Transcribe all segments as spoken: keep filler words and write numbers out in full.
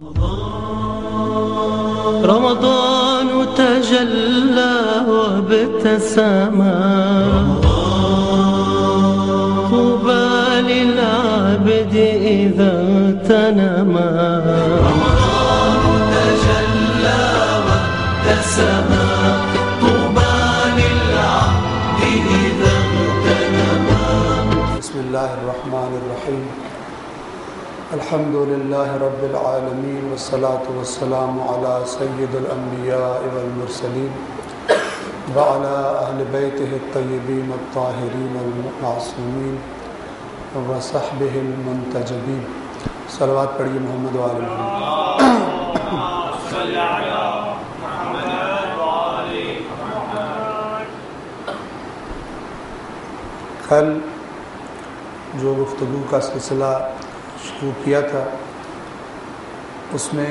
رمضان تجلى وابتسم طوبى للعبد إذا اغتنما رمضان تجلى وابتسم طوبى للعبد إذا اغتنما. بسم الله الرحمن الرحيم. الحمد لله رب العالمين والصلاة والسلام على سيد الأنبياء والمرسلين وعلى أهل بيته الطيبين الطاهرين المعصومين وصحبه المنتجبين. صلوات پڑھیے محمد وآل محمد. کل جو گفتگو کا سلسلہ شروع کیا تھا اس میں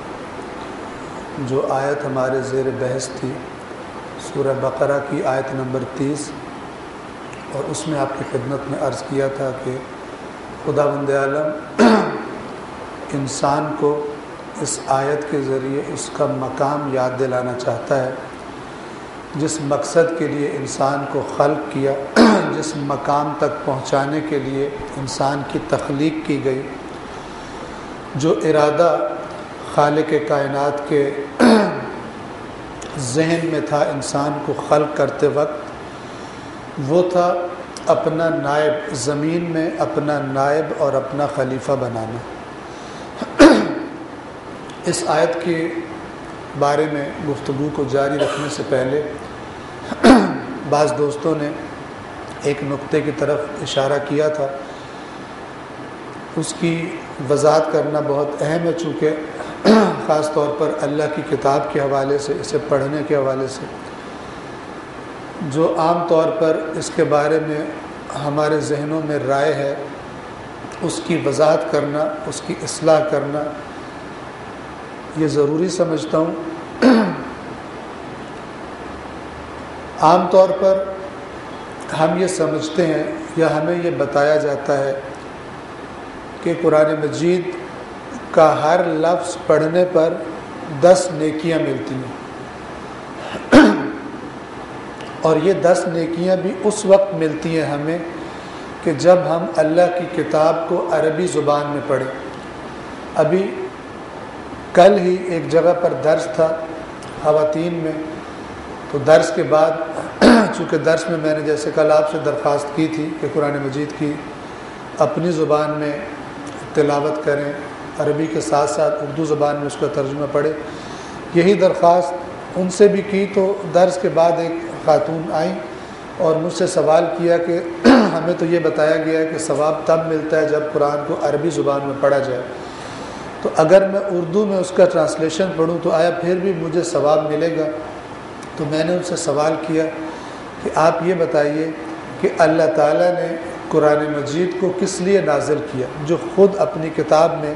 جو آیت ہمارے زیر بحث تھی سورہ بقرہ کی آیت نمبر تیس، اور اس میں آپ کی خدمت میں عرض کیا تھا کہ خداوند عالم انسان کو اس آیت کے ذریعے اس کا مقام یاد دلانا چاہتا ہے، جس مقصد کے لیے انسان کو خلق کیا، جس مقام تک پہنچانے کے لیے انسان کی تخلیق کی گئی، جو ارادہ خالق کائنات کے ذہن میں تھا انسان کو خلق کرتے وقت، وہ تھا اپنا نائب زمین میں اپنا نائب اور اپنا خلیفہ بنانا. اس آیت کے بارے میں گفتگو کو جاری رکھنے سے پہلے بعض دوستوں نے ایک نقطے کی طرف اشارہ کیا تھا، اس کی وضاحت کرنا بہت اہم ہے، چونکہ خاص طور پر اللہ کی کتاب کے حوالے سے، اسے پڑھنے کے حوالے سے جو عام طور پر اس کے بارے میں ہمارے ذہنوں میں رائے ہے، اس کی وضاحت کرنا، اس کی اصلاح کرنا یہ ضروری سمجھتا ہوں. عام طور پر ہم یہ سمجھتے ہیں یا ہمیں یہ بتایا جاتا ہے کہ قرآن مجید کا ہر لفظ پڑھنے پر دس نیکیاں ملتی ہیں، اور یہ دس نیکیاں بھی اس وقت ملتی ہیں ہمیں کہ جب ہم اللہ کی کتاب کو عربی زبان میں پڑھیں. ابھی کل ہی ایک جگہ پر درس تھا خواتین میں، تو درس کے بعد چونکہ درس میں میں نے جیسے کل آپ سے درخواست کی تھی کہ قرآن مجید کی اپنی زبان میں تلاوت کریں، عربی کے ساتھ ساتھ اردو زبان میں اس کا ترجمہ پڑھیں، یہی درخواست ان سے بھی کی. تو درس کے بعد ایک خاتون آئیں اور مجھ سے سوال کیا کہ ہمیں تو یہ بتایا گیا ہے کہ ثواب تب ملتا ہے جب قرآن کو عربی زبان میں پڑھا جائے، تو اگر میں اردو میں اس کا ٹرانسلیشن پڑھوں تو آیا پھر بھی مجھے ثواب ملے گا؟ تو میں نے ان سے سوال کیا کہ آپ یہ بتائیے کہ اللہ تعالیٰ نے قرآن مجید کو کس لیے نازل کیا، جو خود اپنی کتاب میں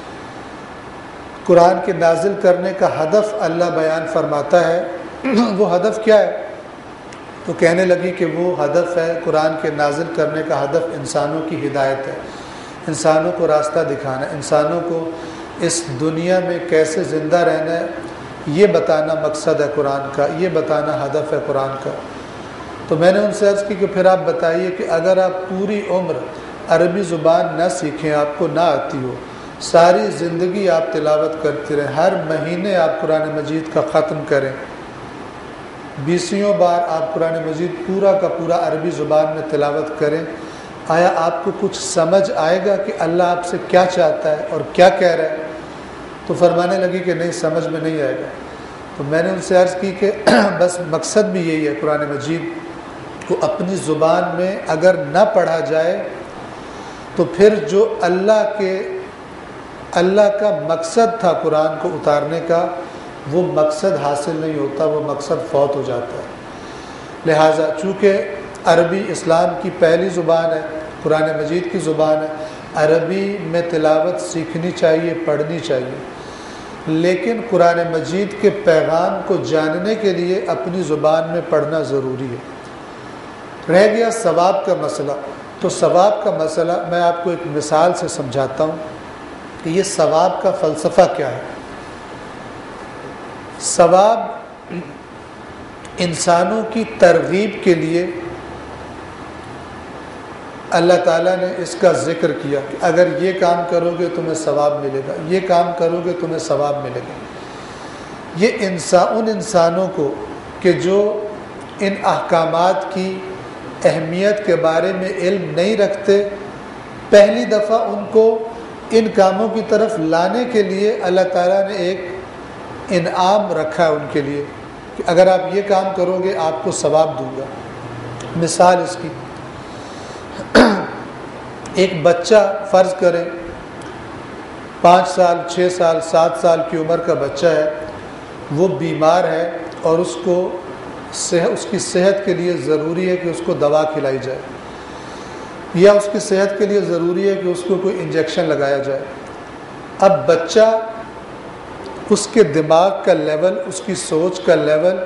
قرآن کے نازل کرنے کا ہدف اللہ بیان فرماتا ہے، وہ ہدف کیا ہے؟ تو کہنے لگی کہ وہ ہدف ہے قرآن کے نازل کرنے کا ہدف انسانوں کی ہدایت ہے، انسانوں کو راستہ دکھانا، انسانوں کو اس دنیا میں کیسے زندہ رہنا ہے یہ بتانا مقصد ہے قرآن کا، یہ بتانا ہدف ہے قرآن کا. تو میں نے ان سے عرض کی کہ پھر آپ بتائیے کہ اگر آپ پوری عمر عربی زبان نہ سیکھیں، آپ کو نہ آتی ہو، ساری زندگی آپ تلاوت کرتے رہیں، ہر مہینے آپ قرآن مجید کا ختم کریں، بیسیوں بار آپ قرآن مجید پورا کا پورا عربی زبان میں تلاوت کریں، آیا آپ کو کچھ سمجھ آئے گا کہ اللہ آپ سے کیا چاہتا ہے اور کیا کہہ رہا ہے؟ تو فرمانے لگی کہ نہیں، سمجھ میں نہیں آئے گا. تو میں نے ان سے عرض کی کہ بس مقصد بھی یہی ہے، قرآن مجید کو اپنی زبان میں اگر نہ پڑھا جائے تو پھر جو اللہ کے اللہ کا مقصد تھا قرآن کو اتارنے کا وہ مقصد حاصل نہیں ہوتا، وہ مقصد فوت ہو جاتا ہے. لہٰذا چونکہ عربی اسلام کی پہلی زبان ہے، قرآن مجید کی زبان ہے، عربی میں تلاوت سیکھنی چاہیے، پڑھنی چاہیے، لیکن قرآن مجید کے پیغام کو جاننے کے لیے اپنی زبان میں پڑھنا ضروری ہے. رہ گیا ثواب کا مسئلہ، تو ثواب کا مسئلہ میں آپ کو ایک مثال سے سمجھاتا ہوں کہ یہ ثواب کا فلسفہ کیا ہے۔ ثواب انسانوں کی ترغیب کے لیے اللہ تعالیٰ نے اس کا ذکر کیا کہ اگر یہ کام کرو گے تمہیں ثواب ملے گا، یہ کام کرو گے تمہیں ثواب ملے گا۔ یہ انسان ان انسانوں کو کہ جو ان احکامات کی اہمیت کے بارے میں علم نہیں رکھتے، پہلی دفعہ ان کو ان کاموں کی طرف لانے کے لیے اللہ تعالیٰ نے ایک انعام رکھا ہے ان کے لیے کہ اگر آپ یہ کام کرو گے آپ کو ثواب دوں گا۔ مثال اس کی، ایک بچہ فرض کریں پانچ سال چھ سال سات سال کی عمر کا بچہ ہے، وہ بیمار ہے اور اس کو صحت اس کی صحت کے لیے ضروری ہے کہ اس کو دوا کھلائی جائے، یا اس کی صحت کے لیے ضروری ہے کہ اس کو کوئی انجیکشن لگایا جائے۔ اب بچہ، اس کے دماغ کا لیول، اس کی سوچ کا لیول،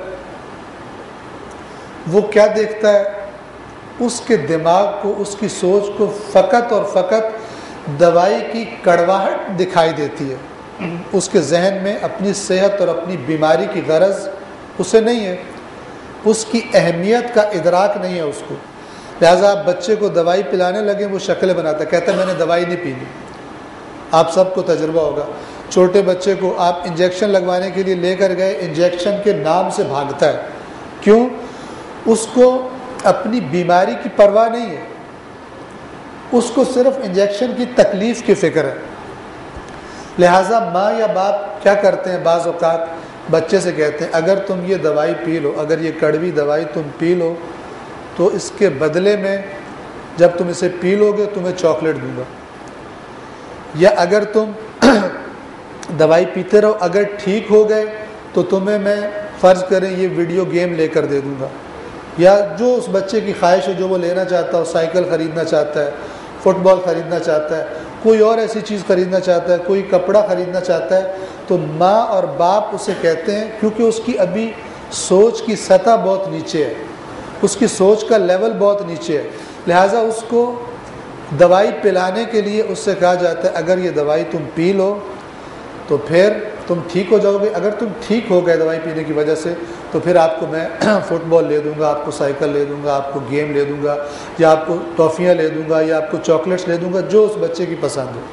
وہ کیا دیکھتا ہے؟ اس کے دماغ کو، اس کی سوچ کو فقط اور فقط دوائی کی کڑواہٹ دکھائی دیتی ہے۔ اس کے ذہن میں اپنی صحت اور اپنی بیماری کی غرض اسے نہیں ہے، اس کی اہمیت کا ادراک نہیں ہے اس کو۔ لہٰذا آپ بچے کو دوائی پلانے لگے، وہ شکلیں بناتا ہے، کہتا ہے میں نے دوائی نہیں پینی۔ آپ سب کو تجربہ ہوگا، چھوٹے بچے کو آپ انجیکشن لگوانے کے لیے لے کر گئے، انجیکشن کے نام سے بھاگتا ہے۔ کیوں؟ اس کو اپنی بیماری کی پرواہ نہیں ہے، اس کو صرف انجیکشن کی تکلیف کی فکر ہے۔ لہٰذا ماں یا باپ کیا کرتے ہیں؟ بعض اوقات بچے سے کہتے ہیں اگر تم یہ دوائی پی لو، اگر یہ کڑوی دوائی تم پی لو تو اس کے بدلے میں جب تم اسے پی لو گے تمہیں چاکلیٹ دوں گا، یا اگر تم دوائی پیتے رہو، اگر ٹھیک ہو گئے تو تمہیں میں فرض کریں یہ ویڈیو گیم لے کر دے دوں گا، یا جو اس بچے کی خواہش ہے جو وہ لینا چاہتا ہے، سائیکل خریدنا چاہتا ہے، فٹ بال خریدنا چاہتا ہے، کوئی اور ایسی چیز خریدنا چاہتا ہے، کوئی کپڑا خریدنا چاہتا ہے، تو ماں اور باپ اسے کہتے ہیں، کیونکہ اس کی ابھی سوچ کی سطح بہت نیچے ہے، اس کی سوچ کا لیول بہت نیچے ہے، لہٰذا اس کو دوائی پلانے کے لیے اس سے کہا جاتا ہے اگر یہ دوائی تم پی لو تو پھر تم ٹھیک ہو جاؤ گے، اگر تم ٹھیک ہو گئے دوائی پینے کی وجہ سے تو پھر آپ کو میں فٹ بال لے دوں گا، آپ کو سائیکل لے دوں گا، آپ کو گیم لے دوں گا، یا آپ کو ٹافیاں لے دوں گا، یا آپ کو چاکلیٹس لے دوں گا، جو اس بچے کی پسند ہو۔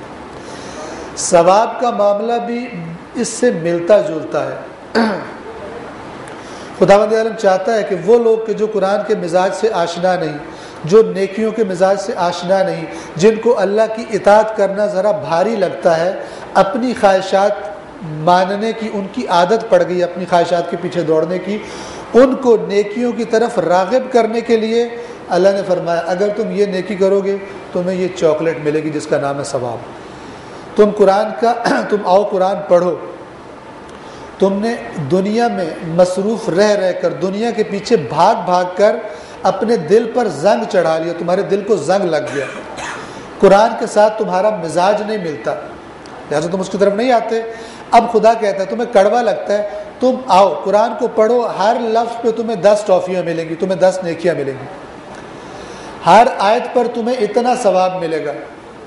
ثواب کا معاملہ بھی اس سے ملتا جلتا ہے۔ خداوند عالم چاہتا ہے کہ وہ لوگ کہ جو قرآن کے مزاج سے آشنا نہیں، جو نیکیوں کے مزاج سے آشنا نہیں، جن کو اللہ کی اطاعت کرنا ذرا بھاری لگتا ہے، اپنی خواہشات ماننے کی ان کی عادت پڑ گئی، اپنی خواہشات کے پیچھے دوڑنے کی، ان کو نیکیوں کی طرف راغب کرنے کے لیے اللہ نے فرمایا اگر تم یہ نیکی کرو گے تمہیں یہ چاکلیٹ ملے گی جس کا نام ہے ثواب۔ تم قرآن کا تم آؤ قرآن پڑھو، تم نے دنیا میں مصروف رہ رہ کر، دنیا کے پیچھے بھاگ بھاگ کر اپنے دل پر زنگ چڑھا لیا، تمہارے دل کو زنگ لگ گیا، قرآن کے ساتھ تمہارا مزاج نہیں ملتا، لہٰذا تم اس کی طرف نہیں آتے۔ اب خدا کہتا ہے تمہیں کڑوا لگتا ہے، تم آؤ قرآن کو پڑھو، ہر لفظ پہ تمہیں دس ٹافیاں ملیں گی، تمہیں دس نیکیاں ملیں گی، ہر آیت پر تمہیں اتنا ثواب ملے گا۔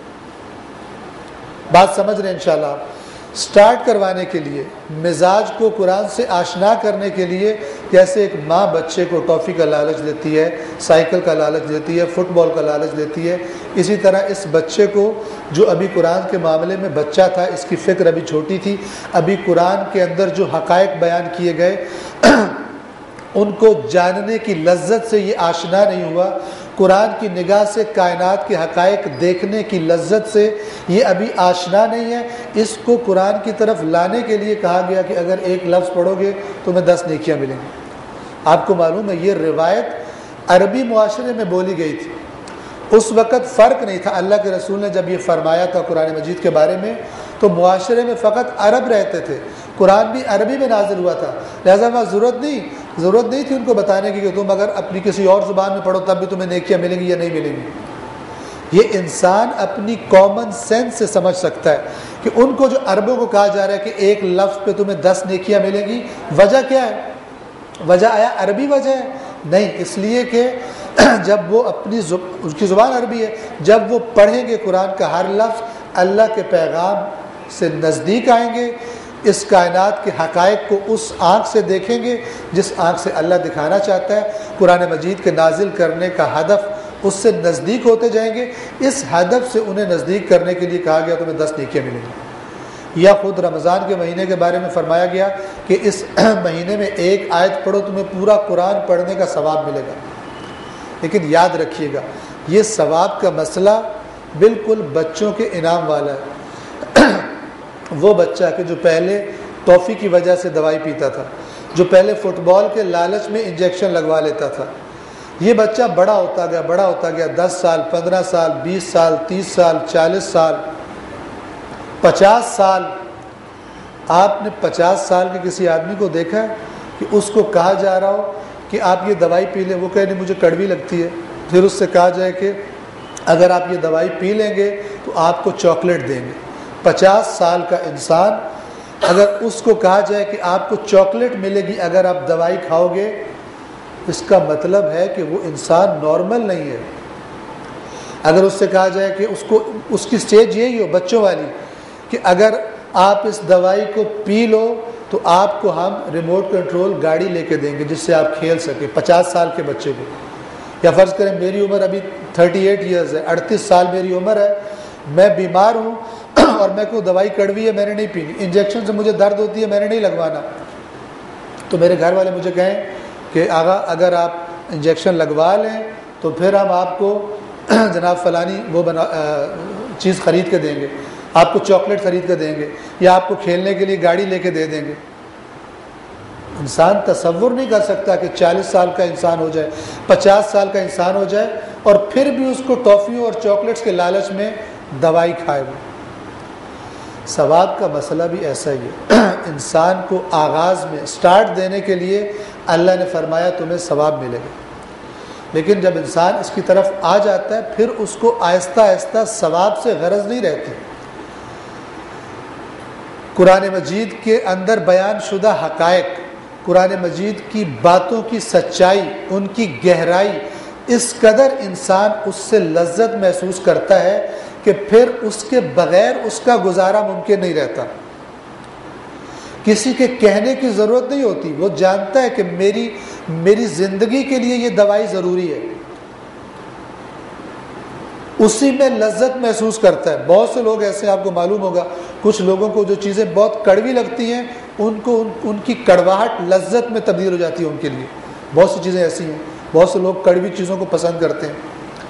بات سمجھ رہے ہیں انشاءاللہ؟ سٹارٹ کروانے کے لیے، مزاج کو قرآن سے آشنا کرنے کے لیے، جیسے ایک ماں بچے کو ٹافی کا لالچ دیتی ہے، سائیکل کا لالچ دیتی ہے، فٹ بال کا لالچ دیتی ہے، اسی طرح اس بچے کو جو ابھی قرآن کے معاملے میں بچہ تھا، اس کی فکر ابھی چھوٹی تھی، ابھی قرآن کے اندر جو حقائق بیان کیے گئے ان کو جاننے کی لذت سے یہ آشنا نہیں ہوا، قرآن کی نگاہ سے کائنات کے حقائق دیکھنے کی لذت سے یہ ابھی آشنا نہیں ہے، اس کو قرآن کی طرف لانے کے لیے کہا گیا کہ اگر ایک لفظ پڑھو گے تو میں دس نیکیاں ملیں گی۔ آپ کو معلوم ہے یہ روایت عربی معاشرے میں بولی گئی تھی، اس وقت فرق نہیں تھا، اللہ کے رسول نے جب یہ فرمایا تھا قرآن مجید کے بارے میں تو معاشرے میں فقط عرب رہتے تھے، قرآن بھی عربی میں نازل ہوا تھا، لہذا وہاں ضرورت نہیں ضرورت نہیں تھی ان کو بتانے کی کہ تم اگر اپنی کسی اور زبان میں پڑھو تب بھی تمہیں نیکیاں ملیں گی یا نہیں ملیں گی۔ یہ انسان اپنی کامن سینس سے سمجھ سکتا ہے کہ ان کو جو عربوں کو کہا جا رہا ہے کہ ایک لفظ پہ تمہیں دس نیکیاں ملیں گی، وجہ کیا ہے؟ وجہ آیا عربی وجہ ہے؟ نہیں، اس لیے کہ جب وہ اپنی زب... اس کی زبان عربی ہے، جب وہ پڑھیں گے قرآن کا ہر لفظ اللہ کے پیغام سے نزدیک آئیں گے، اس کائنات کے حقائق کو اس آنکھ سے دیکھیں گے جس آنکھ سے اللہ دکھانا چاہتا ہے۔ قرآن مجید کے نازل کرنے کا ہدف اس سے نزدیک ہوتے جائیں گے۔ اس ہدف سے انہیں نزدیک کرنے کے لیے کہا گیا تمہیں دس نیکیاں ملیں گی۔ یا خود رمضان کے مہینے کے بارے میں فرمایا گیا کہ اس مہینے میں ایک آیت پڑھو تمہیں پورا قرآن پڑھنے کا ثواب ملے گا۔ لیکن یاد رکھیے گا یہ ثواب کا مسئلہ بالکل بچوں کے انعام والا ہے۔ وہ بچہ کہ جو پہلے ٹافی کی وجہ سے دوائی پیتا تھا، جو پہلے فٹ بال کے لالچ میں انجیکشن لگوا لیتا تھا، یہ بچہ بڑا ہوتا گیا بڑا ہوتا گیا دس سال، پندرہ سال، بیس سال، تیس سال، چالیس سال، پچاس سال۔ آپ نے پچاس سال کے کسی آدمی کو دیکھا ہے کہ اس کو کہا جا رہا ہو کہ آپ یہ دوائی پی لیں؟ وہ کہے نہیں مجھے کڑوی لگتی ہے۔ پھر اس سے کہا جائے کہ اگر آپ یہ دوائی پی لیں گے تو آپ کو چاکلیٹ دیں گے۔ پچاس سال کا انسان اگر اس کو کہا جائے کہ آپ کو چاکلیٹ ملے گی اگر آپ دوائی کھاؤ گے، اس کا مطلب ہے کہ وہ انسان نارمل نہیں ہے۔ اگر اس سے کہا جائے کہ اس کو اس کی سٹیج یہی ہو بچوں والی کہ اگر آپ اس دوائی کو پی لو تو آپ کو ہم ریموٹ کنٹرول گاڑی لے کے دیں گے جس سے آپ کھیل سکیں، پچاس سال کے بچے کو۔ یا فرض کریں میری عمر ابھی تھرٹی ایٹ ایئرز ہے، اڑتیس سال میری عمر ہے، میں بیمار ہوں اور میں کو دوائی کڑوی ہے میں نے نہیں پینی، انجیکشن سے مجھے درد ہوتی ہے میں نے نہیں لگوانا، تو میرے گھر والے مجھے کہیں کہ آغا اگر آپ انجیکشن لگوا لیں تو پھر ہم آپ کو جناب فلانی وہ بنا چیز خرید کے دیں گے، آپ کو چاکلیٹ خرید کے دیں گے، یا آپ کو کھیلنے کے لیے گاڑی لے کے دے دیں گے۔ انسان تصور نہیں کر سکتا کہ چالیس سال کا انسان ہو جائے، پچاس سال کا انسان ہو جائے اور پھر بھی اس کو ٹافیوں اور چاکلیٹس کے لالچ میں دوائی کھائے وہ۔ ثواب کا مسئلہ بھی ایسا ہی ہے۔ انسان کو آغاز میں سٹارٹ دینے کے لیے اللہ نے فرمایا تمہیں ثواب ملے گا، لیکن جب انسان اس کی طرف آ جاتا ہے پھر اس کو آہستہ آہستہ ثواب سے غرض نہیں رہتی۔ قرآن مجید کے اندر بیان شدہ حقائق، قرآن مجید کی باتوں کی سچائی، ان کی گہرائی، اس قدر انسان اس سے لذت محسوس کرتا ہے کہ پھر اس کے بغیر اس کا گزارا ممکن نہیں رہتا۔ کسی کے کہنے کی ضرورت نہیں ہوتی، وہ جانتا ہے کہ میری میری زندگی کے لیے یہ دوائی ضروری ہے، اسی میں لذت محسوس کرتا ہے۔ بہت سے لوگ ایسے آپ کو معلوم ہوگا، کچھ لوگوں کو جو چیزیں بہت کڑوی لگتی ہیں ان کو ان, ان کی کڑواہٹ لذت میں تبدیل ہو جاتی ہے ان کے لیے۔ بہت سی چیزیں ایسی ہیں، بہت سے لوگ کڑوی چیزوں کو پسند کرتے ہیں۔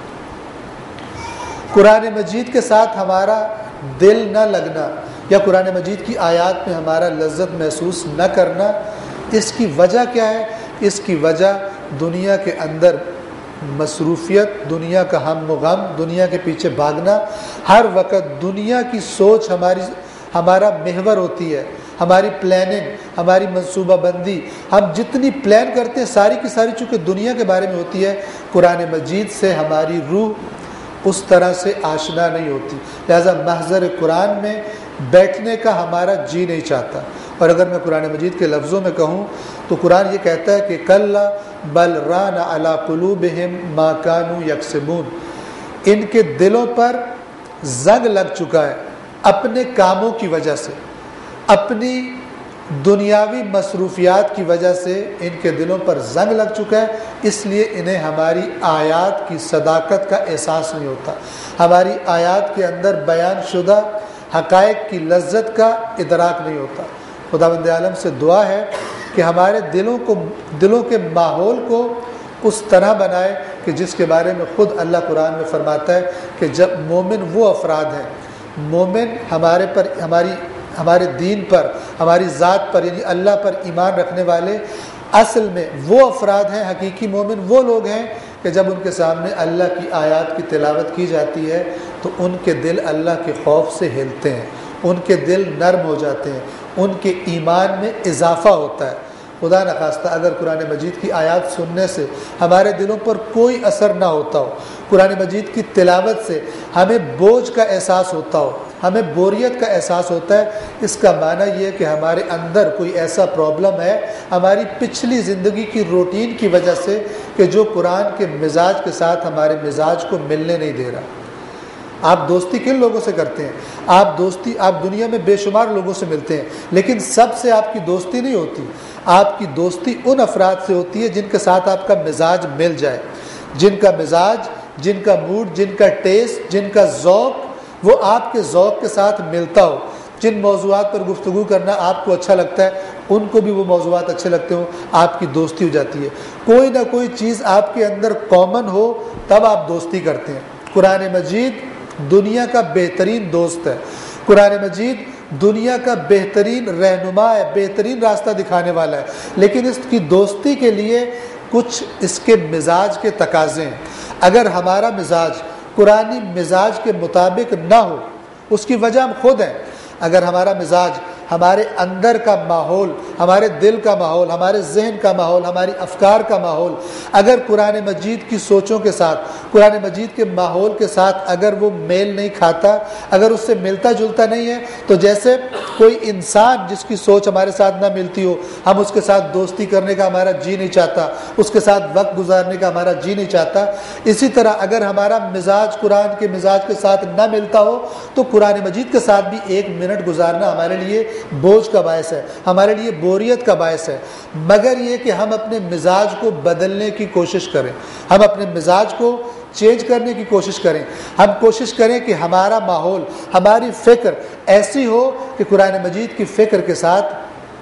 قرآن مجید کے ساتھ ہمارا دل نہ لگنا یا قرآن مجید کی آیات میں ہمارا لذت محسوس نہ کرنا، اس کی وجہ کیا ہے؟ اس کی وجہ دنیا کے اندر مصروفیت، دنیا کا ہم و غم، دنیا کے پیچھے بھاگنا، ہر وقت دنیا کی سوچ ہماری ہمارا محور ہوتی ہے، ہماری پلاننگ، ہماری منصوبہ بندی، ہم جتنی پلان کرتے ہیں ساری کی ساری چونکہ دنیا کے بارے میں ہوتی ہے، قرآن مجید سے ہماری روح اس طرح سے آشنا نہیں ہوتی، لہذا محضر قرآن میں بیٹھنے کا ہمارا جی نہیں چاہتا۔ اور اگر میں قرآن مجید کے لفظوں میں کہوں تو قرآن یہ کہتا ہے کہ کلا بل ران علی قلوبہم ما کانوا یکسبون، ان کے دلوں پر زنگ لگ چکا ہے اپنے کاموں کی وجہ سے، اپنی دنیاوی مصروفیات کی وجہ سے ان کے دلوں پر زنگ لگ چکا ہے، اس لیے انہیں ہماری آیات کی صداقت کا احساس نہیں ہوتا، ہماری آیات کے اندر بیان شدہ حقائق کی لذت کا ادراک نہیں ہوتا۔ خداوند عالم سے دعا ہے کہ ہمارے دلوں کو دلوں کے ماحول کو اس طرح بنائے کہ جس کے بارے میں خود اللہ قرآن میں فرماتا ہے کہ جب مومن وہ افراد ہیں، مومن ہمارے پر ہماری ہمارے دین پر، ہماری ذات پر یعنی اللہ پر ایمان رکھنے والے اصل میں وہ افراد ہیں، حقیقی مومن وہ لوگ ہیں کہ جب ان کے سامنے اللہ کی آیات کی تلاوت کی جاتی ہے تو ان کے دل اللہ کے خوف سے ہلتے ہیں، ان کے دل نرم ہو جاتے ہیں، ان کے ایمان میں اضافہ ہوتا ہے۔ خدا نخواستہ اگر قرآن مجید کی آیات سننے سے ہمارے دلوں پر کوئی اثر نہ ہوتا ہو، قرآن مجید کی تلاوت سے ہمیں بوجھ کا احساس ہوتا ہو، ہمیں بوریت کا احساس ہوتا ہے، اس کا معنی یہ ہے کہ ہمارے اندر کوئی ایسا پرابلم ہے ہماری پچھلی زندگی کی روٹین کی وجہ سے کہ جو قرآن کے مزاج کے ساتھ ہمارے مزاج کو ملنے نہیں دے رہا۔ آپ دوستی کن لوگوں سے کرتے ہیں؟ آپ دوستی آپ دنیا میں بے شمار لوگوں سے ملتے ہیں، لیکن سب سے آپ کی دوستی نہیں ہوتی. آپ کی دوستی ان افراد سے ہوتی ہے جن کے ساتھ آپ کا مزاج مل جائے، جن کا مزاج، جن کا موڈ، جن کا ٹیسٹ، جن کا ذوق وہ آپ کے ذوق کے ساتھ ملتا ہو. جن موضوعات پر گفتگو کرنا آپ کو اچھا لگتا ہے ان کو بھی وہ موضوعات اچھے لگتے ہوں، آپ کی دوستی ہو جاتی ہے. کوئی نہ کوئی چیز آپ کے اندر کامن ہو تب آپ دوستی کرتے ہیں. قرآن مجید دنیا کا بہترین دوست ہے. قرآن مجید دنیا کا بہترین رہنما ہے، بہترین راستہ دکھانے والا ہے، لیکن اس کی دوستی کے لیے کچھ اس کے مزاج کے تقاضے ہیں. اگر ہمارا مزاج قرآنی مزاج کے مطابق نہ ہو، اس کی وجہ ہم خود ہیں. اگر ہمارا مزاج، ہمارے اندر کا ماحول، ہمارے دل کا ماحول، ہمارے ذہن کا ماحول، ہماری افکار کا ماحول اگر قرآن مجید کی سوچوں کے ساتھ، قرآن مجید کے ماحول کے ساتھ اگر وہ میل نہیں کھاتا، اگر اس سے ملتا جلتا نہیں ہے، تو جیسے کوئی انسان جس کی سوچ ہمارے ساتھ نہ ملتی ہو، ہم اس کے ساتھ دوستی کرنے کا ہمارا جی نہیں چاہتا، اس کے ساتھ وقت گزارنے کا ہمارا جی نہیں چاہتا. اسی طرح اگر ہمارا مزاج قرآن کے مزاج کے ساتھ نہ ملتا ہو تو قرآن مجید کے ساتھ بھی ایک منٹ گزارنا ہمارے لیے بوجھ کا باعث ہے، ہمارے لیے بوریت کا باعث ہے. مگر یہ کہ ہم اپنے مزاج کو بدلنے کی کوشش کریں، ہم اپنے مزاج کو چینج کرنے کی کوشش کریں. ہم کوشش کریں کہ ہمارا ماحول، ہماری فکر ایسی ہو کہ قرآن مجید کی فکر کے ساتھ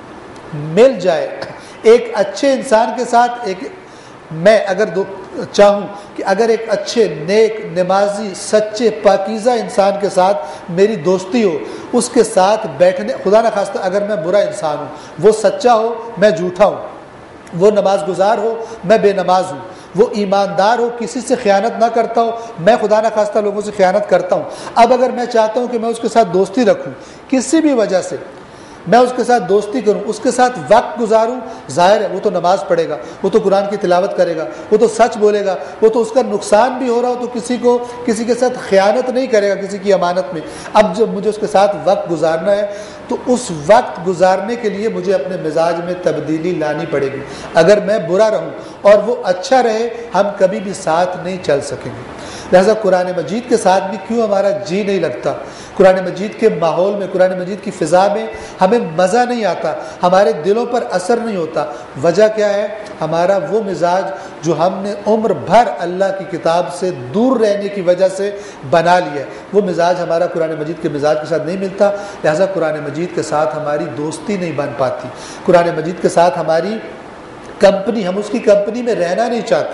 مل جائے. ایک اچھے انسان کے ساتھ ایک میں اگر دو چاہوں کہ اگر ایک اچھے نیک نمازی سچے پاکیزہ انسان کے ساتھ میری دوستی ہو، اس کے ساتھ بیٹھنے، خدا نہ خواستہ اگر میں برا انسان ہوں، وہ سچا ہو میں جھوٹا ہوں، وہ نماز گزار ہو میں بے نماز ہوں، وہ ایماندار ہو کسی سے خیانت نہ کرتا ہو میں خدا نہ خواستہ لوگوں سے خیانت کرتا ہوں. اب اگر میں چاہتا ہوں کہ میں اس کے ساتھ دوستی رکھوں، کسی بھی وجہ سے میں اس کے ساتھ دوستی کروں، اس کے ساتھ وقت گزاروں، ظاہر ہے وہ تو نماز پڑھے گا، وہ تو قرآن کی تلاوت کرے گا، وہ تو سچ بولے گا، وہ تو اس کا نقصان بھی ہو رہا ہو تو کسی کو کسی کے ساتھ خیانت نہیں کرے گا کسی کی امانت میں. اب جب مجھے اس کے ساتھ وقت گزارنا ہے تو اس وقت گزارنے کے لیے مجھے اپنے مزاج میں تبدیلی لانی پڑے گی. اگر میں برا رہوں اور وہ اچھا رہے ہم کبھی بھی ساتھ نہیں چل سکیں گے. لہذا قرآن مجید کے ساتھ بھی کیوں ہمارا جی نہیں لگتا، قرآن مجید کے ماحول میں، قرآن مجید کی فضا میں ہمیں مزہ نہیں آتا، ہمارے دلوں پر اثر نہیں ہوتا. وجہ کیا ہے؟ ہمارا وہ مزاج جو ہم نے عمر بھر اللہ کی کتاب سے دور رہنے کی وجہ سے بنا لیا ہے، وہ مزاج ہمارا قرآن مجید کے مزاج کے ساتھ نہیں ملتا. لہذا قرآن مجید کے ساتھ ہماری دوستی نہیں بن پاتی، قرآن مجید کے ساتھ ہماری کمپنی، ہم اس کی کمپنی میں رہنا نہیں چاہتے.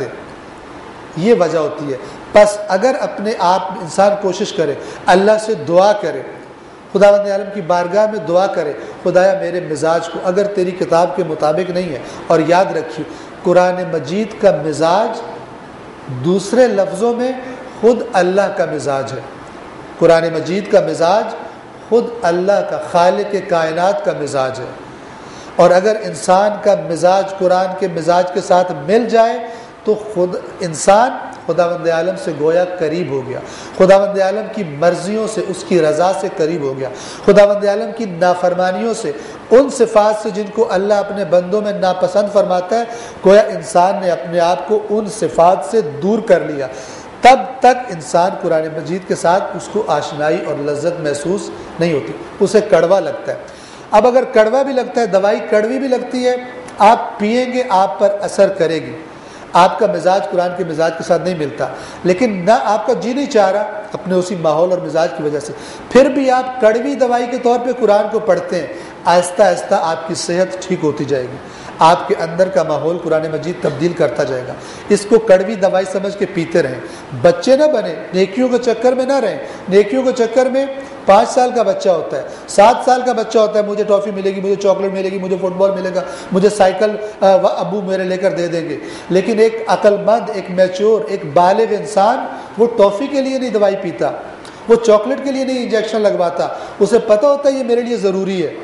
یہ وجہ ہوتی ہے. بس اگر اپنے آپ انسان کوشش کرے، اللہ سے دعا کرے، خداوند عالم کی بارگاہ میں دعا کرے، خدایا میرے مزاج کو اگر تیری کتاب کے مطابق نہیں ہے. اور یاد رکھیے قرآن مجید کا مزاج دوسرے لفظوں میں خود اللہ کا مزاج ہے. قرآن مجید کا مزاج خود اللہ کا، خالق کائنات کا مزاج ہے. اور اگر انسان کا مزاج قرآن کے مزاج کے ساتھ مل جائے تو خود انسان خداوند عالم سے گویا قریب ہو گیا، خداوند عالم کی مرضیوں سے، اس کی رضا سے قریب ہو گیا، خداوند عالم کی نافرمانیوں سے، ان صفات سے جن کو اللہ اپنے بندوں میں ناپسند فرماتا ہے، گویا انسان نے اپنے آپ کو ان صفات سے دور کر لیا. تب تک انسان قرآن مجید کے ساتھ اس کو آشنائی اور لذت محسوس نہیں ہوتی، اسے کڑوا لگتا ہے. اب اگر کڑوا بھی لگتا ہے، دوائی کڑوی بھی لگتی ہے، آپ پئیں گے آپ پر اثر کرے گی. آپ کا مزاج قرآن کے مزاج کے ساتھ نہیں ملتا، لیکن نہ آپ کا جی نہیں چاہ رہا اپنے اسی ماحول اور مزاج کی وجہ سے، پھر بھی آپ کڑوی دوائی کے طور پہ قرآن کو پڑھتے ہیں. آہستہ آہستہ آپ کی صحت ٹھیک ہوتی جائے گی، آپ کے اندر کا ماحول قرآن مجید تبدیل کرتا جائے گا. اس کو کڑوی دوائی سمجھ کے پیتے رہیں. بچے نہ بنے، نیکیوں کے چکر میں نہ رہیں. نیکیوں کے چکر میں پانچ سال کا بچہ ہوتا ہے، سات سال کا بچہ ہوتا ہے، مجھے ٹافی ملے گی، مجھے چاکلیٹ ملے گی، مجھے فٹ بال ملے گا، مجھے سائیکل ابو میرے لے کر دے دیں گے. لیکن ایک عقل مند، ایک میچور، ایک بالغ انسان وہ ٹافی کے لیے نہیں دوائی پیتا، وہ چاکلیٹ کے لیے نہیں انجیکشن لگواتا. اسے پتہ ہوتا ہے یہ میرے لیے ضروری ہے.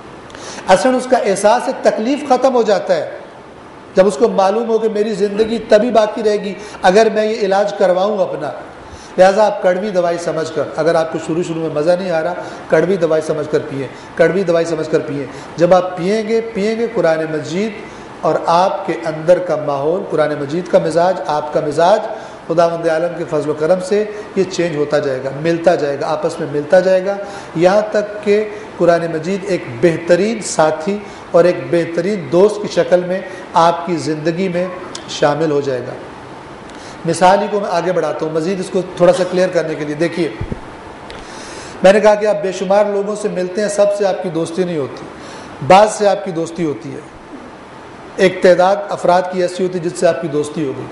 اصل اس کا احساس تکلیف ختم ہو جاتا ہے جب اس کو معلوم ہو کہ میری زندگی تبھی باقی رہے گی اگر میں یہ علاج کرواؤں اپنا. لہٰذا آپ کڑوی دوائی سمجھ کر، اگر آپ کو شروع شروع میں مزہ نہیں آ رہا، کڑوی دوائی سمجھ کر پئیں، کڑوی دوائی سمجھ کر پئیں. جب آپ پئیں گے پئیں گے قرآن مجید اور آپ کے اندر کا ماحول، قرآن مجید کا مزاج، آپ کا مزاج خداوند عالم کے فضل و کرم سے یہ چینج ہوتا جائے گا، ملتا جائے گا، آپس میں ملتا جائے گا، یہاں تک کہ قرآن مجید ایک بہترین ساتھی اور ایک بہترین دوست کی شکل میں آپ کی زندگی میں شامل ہو جائے گا۔ مثال ہی کو میں آگے بڑھاتا ہوں مزید اس کو تھوڑا سا کلیئر کرنے کے لیے۔ دیکھیے، میں نے کہا کہ آپ بے شمار لوگوں سے ملتے ہیں، سب سے آپ کی دوستی نہیں ہوتی، بعض سے آپ کی دوستی ہوتی ہے، ایک تعداد افراد کی ایسی ہوتی ہے جس سے آپ کی دوستی ہوگی۔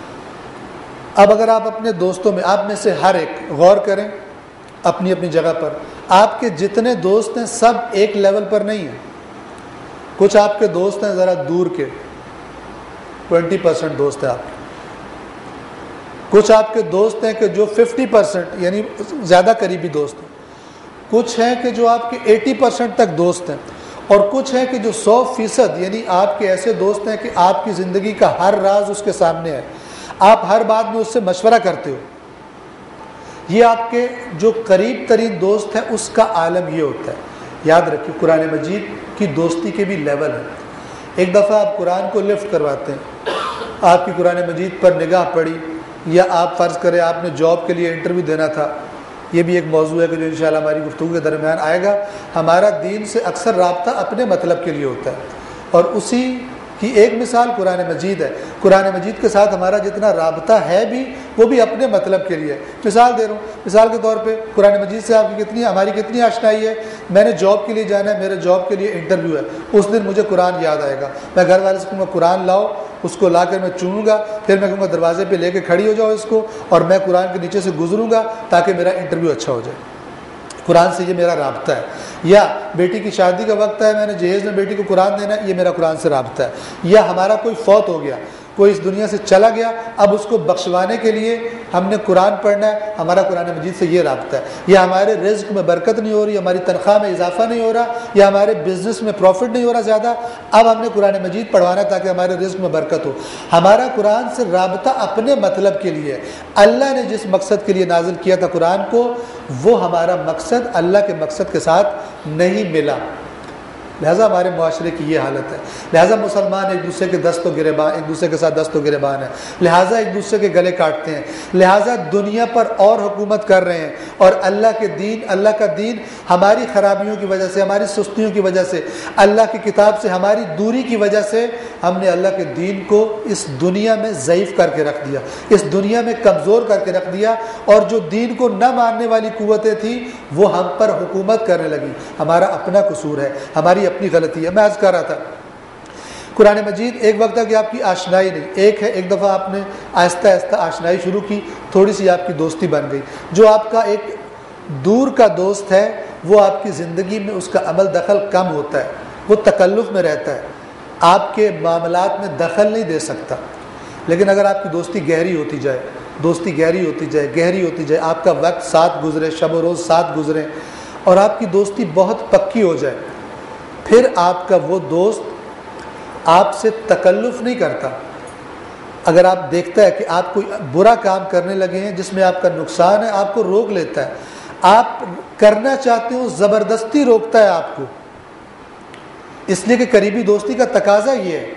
اب اگر آپ اپنے دوستوں میں، آپ میں سے ہر ایک غور کریں اپنی اپنی جگہ پر، آپ کے جتنے دوست ہیں سب ایک لیول پر نہیں ہیں۔ کچھ آپ کے دوست ہیں ذرا دور کے، ٹوینٹی پرسینٹ دوست ہیں آپ کے، کچھ آپ کے دوست ہیں کہ جو ففٹی پرسینٹ یعنی زیادہ قریبی دوست ہیں، کچھ ہیں کہ جو آپ کے ایٹی پرسینٹ تک دوست ہیں، اور کچھ ہیں کہ جو سو فیصد یعنی آپ کے ایسے دوست ہیں کہ آپ کی زندگی کا ہر راز اس کے سامنے ہے، آپ ہر بات میں اس سے مشورہ کرتے ہو۔ یہ آپ کے جو قریب ترین دوست ہیں اس کا عالم یہ ہوتا ہے۔ یاد رکھیے قرآن مجید کی دوستی کے بھی لیول ہیں۔ ایک دفعہ آپ قرآن کو لفٹ کرواتے ہیں، آپ کی قرآن مجید پر نگاہ پڑی، یا آپ فرض کریں آپ نے جاب کے لیے انٹرویو دینا تھا، یہ بھی ایک موضوع ہے کہ جو انشاءاللہ ہماری گفتگو کے درمیان آئے گا۔ ہمارا دین سے اکثر رابطہ اپنے مطلب کے لیے ہوتا ہے، اور اسی کی ایک مثال قرآن مجید ہے۔ قرآن مجید کے ساتھ ہمارا جتنا رابطہ ہے بھی وہ بھی اپنے مطلب کے لیے ہے۔ مثال دے رہا ہوں، مثال کے طور پہ قرآن مجید سے آپ کی کتنی ہماری کتنی آشنائی ہے۔ میں نے جاب کے لیے جانا ہے، میرے جاب کے لیے انٹرویو ہے، اس دن مجھے قرآن یاد آئے گا، میں گھر والے سے کہوں گا قرآن لاؤ، اس کو لا کر میں چنوں گا، پھر میں کہوں گا دروازے پہ لے کے کھڑی ہو جاؤ اس کو، اور میں قرآن کے نیچے سے گزروں گا تاکہ میرا انٹرویو اچھا ہو جائے۔ قرآن سے یہ میرا رابطہ ہے۔ یا بیٹی کی شادی کا وقت ہے، میں نے جہیز میں بیٹی کو قرآن دینا ہے، یہ میرا قرآن سے رابطہ ہے۔ یا ہمارا کوئی فوت ہو گیا، کوئی اس دنیا سے چلا گیا، اب اس کو بخشوانے کے لیے ہم نے قرآن پڑھنا ہے، ہمارا قرآن مجید سے یہ رابطہ ہے۔ یا ہمارے رزق میں برکت نہیں ہو رہی، ہماری تنخواہ میں اضافہ نہیں ہو رہا، یا ہمارے بزنس میں پروفٹ نہیں ہو رہا زیادہ، اب ہم نے قرآن مجید پڑھوانا ہے تاکہ ہمارے رزق میں برکت ہو۔ ہمارا قرآن سے رابطہ اپنے مطلب کے لیے ہے۔ اللہ نے جس مقصد کے لیے نازل کیا تھا قرآن کو، وہ ہمارا مقصد اللہ کے مقصد کے ساتھ نہیں ملا، لہٰذا ہمارے معاشرے کی یہ حالت ہے۔ لہٰذا مسلمان ایک دوسرے کے دست و گریبان، ایک دوسرے کے ساتھ دست و گریبان ہیں، لہٰذا ایک دوسرے کے گلے کاٹتے ہیں، لہٰذا دنیا پر اور حکومت کر رہے ہیں، اور اللہ کے دین، اللہ کا دین ہماری خرابیوں کی وجہ سے، ہماری سستیوں کی وجہ سے، اللہ کی کتاب سے ہماری دوری کی وجہ سے ہم نے اللہ کے دین کو اس دنیا میں ضعیف کر کے رکھ دیا، اس دنیا میں کمزور کر کے رکھ دیا، اور جو دین کو نہ ماننے والی قوتیں تھیں وہ ہم پر حکومت کرنے لگی۔ ہمارا اپنا قصور ہے، ہماری اپنی غلطی ہے۔ میں عرض کر رہا تھا قرآن مجید ایک وقت تک کہ آپ کی آشنائی نہیں، ایک ہے ایک دفعہ آپ نے آہستہ آہستہ آشنائی شروع کی، تھوڑی سی آپ کی دوستی بن گئی۔ جو آپ کا ایک دور کا دوست ہے وہ آپ کی زندگی میں اس کا عمل دخل کم ہوتا ہے، وہ تکلف میں رہتا ہے، آپ کے معاملات میں دخل نہیں دے سکتا۔ لیکن اگر آپ کی دوستی گہری ہوتی جائے، دوستی گہری ہوتی جائے گہری ہوتی جائے آپ کا وقت ساتھ گزرے، شب و روز ساتھ گزرے، اور آپ کی دوستی بہت پکی ہو جائے، پھر آپ کا وہ دوست آپ سے تکلف نہیں کرتا۔ اگر آپ دیکھتا ہے کہ آپ کوئی برا کام کرنے لگے ہیں جس میں آپ کا نقصان ہے، آپ کو روک لیتا ہے، آپ کرنا چاہتے ہو زبردستی روکتا ہے آپ کو، اس لیے کہ قریبی دوستی کا تقاضا یہ ہے،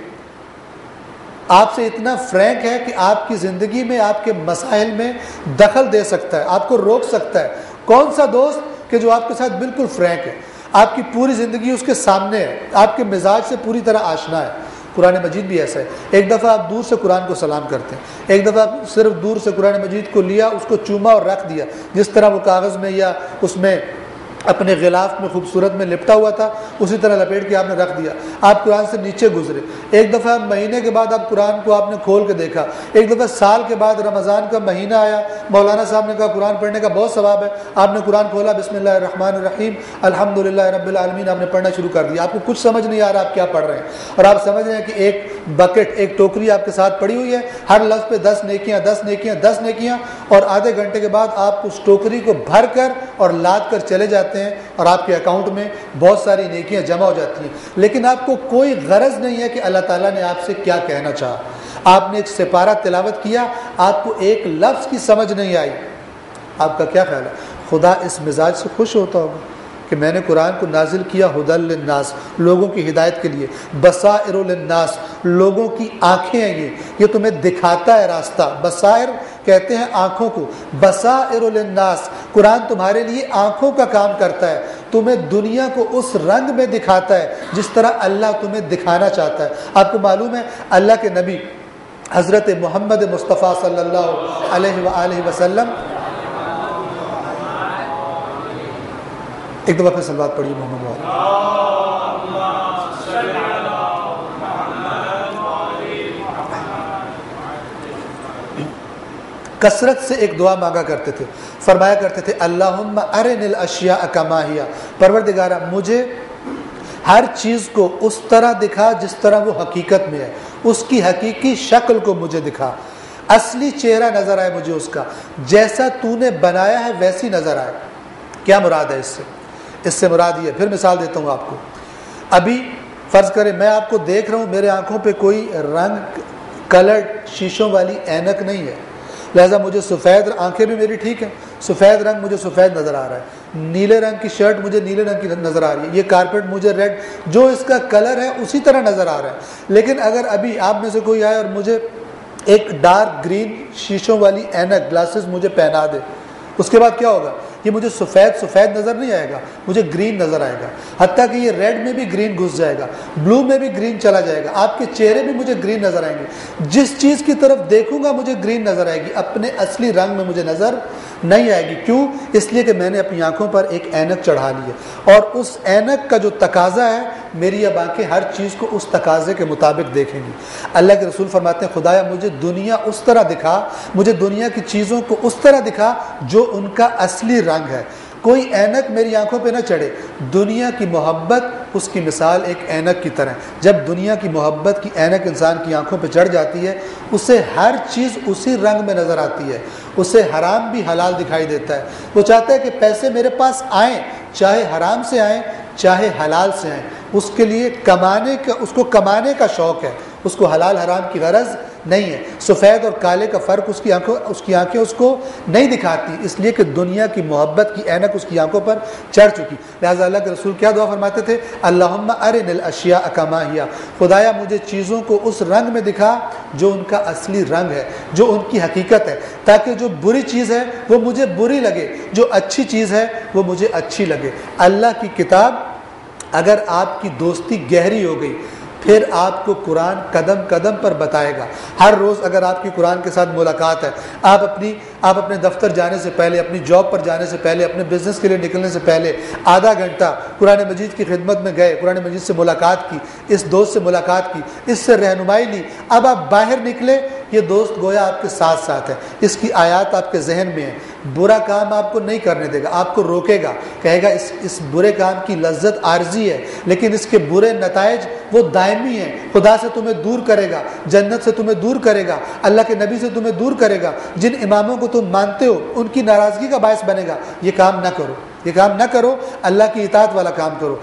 آپ سے اتنا فرینک ہے کہ آپ کی زندگی میں آپ کے مسائل میں دخل دے سکتا ہے، آپ کو روک سکتا ہے۔ کون سا دوست کہ جو آپ کے ساتھ بالکل فرینک ہے، آپ کی پوری زندگی اس کے سامنے ہے، آپ کے مزاج سے پوری طرح آشنا ہے۔ قرآن مجید بھی ایسا ہے۔ ایک دفعہ آپ دور سے قرآن کو سلام کرتے ہیں، ایک دفعہ آپ صرف دور سے قرآن مجید کو لیا، اس کو چوما اور رکھ دیا، جس طرح وہ کاغذ میں یا اس میں اپنے غلاف میں خوبصورت میں لپٹا ہوا تھا اسی طرح لپیٹ کے آپ نے رکھ دیا، آپ قرآن سے نیچے گزرے۔ ایک دفعہ مہینے کے بعد آپ قرآن کو آپ نے کھول کے دیکھا، ایک دفعہ سال کے بعد رمضان کا مہینہ آیا، مولانا صاحب نے کہا قرآن پڑھنے کا بہت ثواب ہے، آپ نے قرآن کھولا، بسم اللہ الرحمن الرحیم الحمدللہ رب العالمین، آپ نے پڑھنا شروع کر دیا۔ آپ کو کچھ سمجھ نہیں آ رہا آپ کیا پڑھ رہے ہیں، اور آپ سمجھ رہے ہیں کہ ایک بکٹ، ایک ٹوکری آپ کے ساتھ پڑی ہوئی ہے، ہر لفظ پہ دس نیکیاں دس نیکیاں دس نیکیاں، اور آدھے گھنٹے کے بعد آپ اس ٹوکری کو بھر کر اور لاد کر چلے جاتے ہیں، اور آپ کے اکاؤنٹ میں بہت ساری نیکیاں جمع ہو جاتی ہیں، لیکن آپ کو کوئی غرض نہیں ہے کہ اللہ تعالیٰ نے آپ سے کیا کہنا چاہا۔ آپ نے ایک سپارہ تلاوت کیا، آپ کو ایک لفظ کی سمجھ نہیں آئی، آپ کا کیا خیال ہے؟ خدا اس مزاج سے خوش ہوتا ہوگا؟ کہ میں نے قرآن کو نازل کیا ہدی للناس، لوگوں کی ہدایت کے لیے، بصائر للناس، لوگوں کی آنکھیں ہیں، یہ یہ تمہیں دکھاتا ہے راستہ۔ بصائر کہتے ہیں آنکھوں کو، بصائر للناس، قرآن تمہارے لیے آنکھوں کا کام کرتا ہے، تمہیں دنیا کو اس رنگ میں دکھاتا ہے جس طرح اللہ تمہیں دکھانا چاہتا ہے۔ آپ کو معلوم ہے اللہ کے نبی حضرت محمد مصطفیٰ صلی اللہ علیہ وآلہ وسلم، ایک دفعہ پھر صلوات پڑھیے محمد والے۔ کثرت سے ایک دعا مانگا کرتے تھے، فرمایا کرتے تھے اللہم ارنی الاشیاء کما ہی، پروردگارہ مجھے ہر چیز کو اس طرح دکھا جس طرح وہ حقیقت میں ہے، اس کی حقیقی شکل کو مجھے دکھا، اصلی چہرہ نظر آئے مجھے اس کا، جیسا تو نے بنایا ہے ویسی نظر آئے۔ کیا مراد ہے اس سے؟ اس سے مراد یہ، پھر مثال دیتا ہوں آپ کو۔ ابھی فرض کریں میں آپ کو دیکھ رہا ہوں، میرے آنکھوں پہ کوئی رنگ کلرڈ شیشوں والی اینک نہیں ہے، لہذا مجھے سفید آنکھیں بھی میری ٹھیک ہیں، سفید رنگ مجھے سفید نظر آ رہا ہے، نیلے رنگ کی شرٹ مجھے نیلے رنگ کی نظر آ رہی ہے، یہ کارپیٹ مجھے ریڈ، جو اس کا کلر ہے اسی طرح نظر آ رہا ہے۔ لیکن اگر ابھی آپ میں سے کوئی آئے اور مجھے ایک ڈارک گرین شیشوں والی اینک گلاسز مجھے پہنا دے، اس کے بعد کیا ہوگا؟ یہ مجھے سفید سفید نظر نہیں آئے گا، مجھے گرین نظر آئے گا، حتیٰ کہ یہ ریڈ میں بھی گرین گھس جائے گا، بلو میں بھی گرین چلا جائے گا، آپ کے چہرے بھی مجھے گرین نظر آئیں گے، جس چیز کی طرف دیکھوں گا مجھے گرین نظر آئے گی، اپنے اصلی رنگ میں مجھے نظر نہیں آئے گی۔ کیوں؟ اس لیے کہ میں نے اپنی آنکھوں پر ایک اینک چڑھا لی ہے، اور اس اینک کا جو تقاضا ہے میری اب آنکھیں ہر چیز کو اس تقاضے کے مطابق دیکھیں گی۔ اللہ کے رسول فرماتے ہیں خدایا مجھے دنیا اس طرح دکھا، مجھے دنیا کی چیزوں کو اس طرح دکھا جو ان کا اصلی رنگ ہے، کوئی اینک میری آنکھوں پہ نہ چڑھے۔ دنیا کی محبت اس کی مثال ایک اینک کی طرح، جب دنیا کی محبت کی اینک انسان کی آنکھوں پہ چڑھ جاتی ہے اسے ہر چیز اسی رنگ میں نظر آتی ہے، اسے حرام بھی حلال دکھائی دیتا ہے، وہ چاہتا ہے کہ پیسے میرے پاس آئیں، چاہے حرام سے آئیں چاہے حلال سے آئیں، اس کے لیے کمانے کا، اس کو کمانے کا شوق ہے، اس کو حلال حرام کی غرض نہیں ہے۔ سفید اور کالے کا فرق اس کی آنکھوں اس کی آنکھیں اس کو نہیں دکھاتی، اس لیے کہ دنیا کی محبت کی اینک اس کی آنکھوں پر چڑھ چکی۔ لہٰذا اللہ کے رسول کیا دعا فرماتے تھے؟ اللہم ارنی الاشیاء کما ہی، خدایا مجھے چیزوں کو اس رنگ میں دکھا جو ان کا اصلی رنگ ہے، جو ان کی حقیقت ہے، تاکہ جو بری چیز ہے وہ مجھے بری لگے، جو اچھی چیز ہے وہ مجھے اچھی لگے۔ اللہ کی کتاب اگر آپ کی دوستی گہری ہو گئی پھر آپ کو قرآن قدم قدم پر بتائے گا۔ ہر روز اگر آپ کی قرآن کے ساتھ ملاقات ہے، آپ اپنی آپ اپنے دفتر جانے سے پہلے، اپنی جاب پر جانے سے پہلے، اپنے بزنس کے لیے نکلنے سے پہلے آدھا گھنٹہ قرآن مجید کی خدمت میں گئے، قرآن مجید سے ملاقات کی، اس دوست سے ملاقات کی، اس سے رہنمائی لی، اب آپ باہر نکلے، یہ دوست گویا آپ کے ساتھ ساتھ ہے، اس کی آیات آپ کے ذہن میں ہیں، برا کام آپ کو نہیں کرنے دے گا، آپ کو روکے گا، کہے گا اس اس برے کام کی لذت عارضی ہے لیکن اس کے برے نتائج وہ دائمی ہیں، خدا سے تمہیں دور کرے گا، جنت سے تمہیں دور کرے گا، اللہ کے نبی سے تمہیں دور کرے گا، جن اماموں کو تم مانتے ہو ان کی ناراضگی کا باعث بنے گا، یہ کام نہ کرو، یہ کام نہ کرو، اللہ کی اطاعت والا کام کرو۔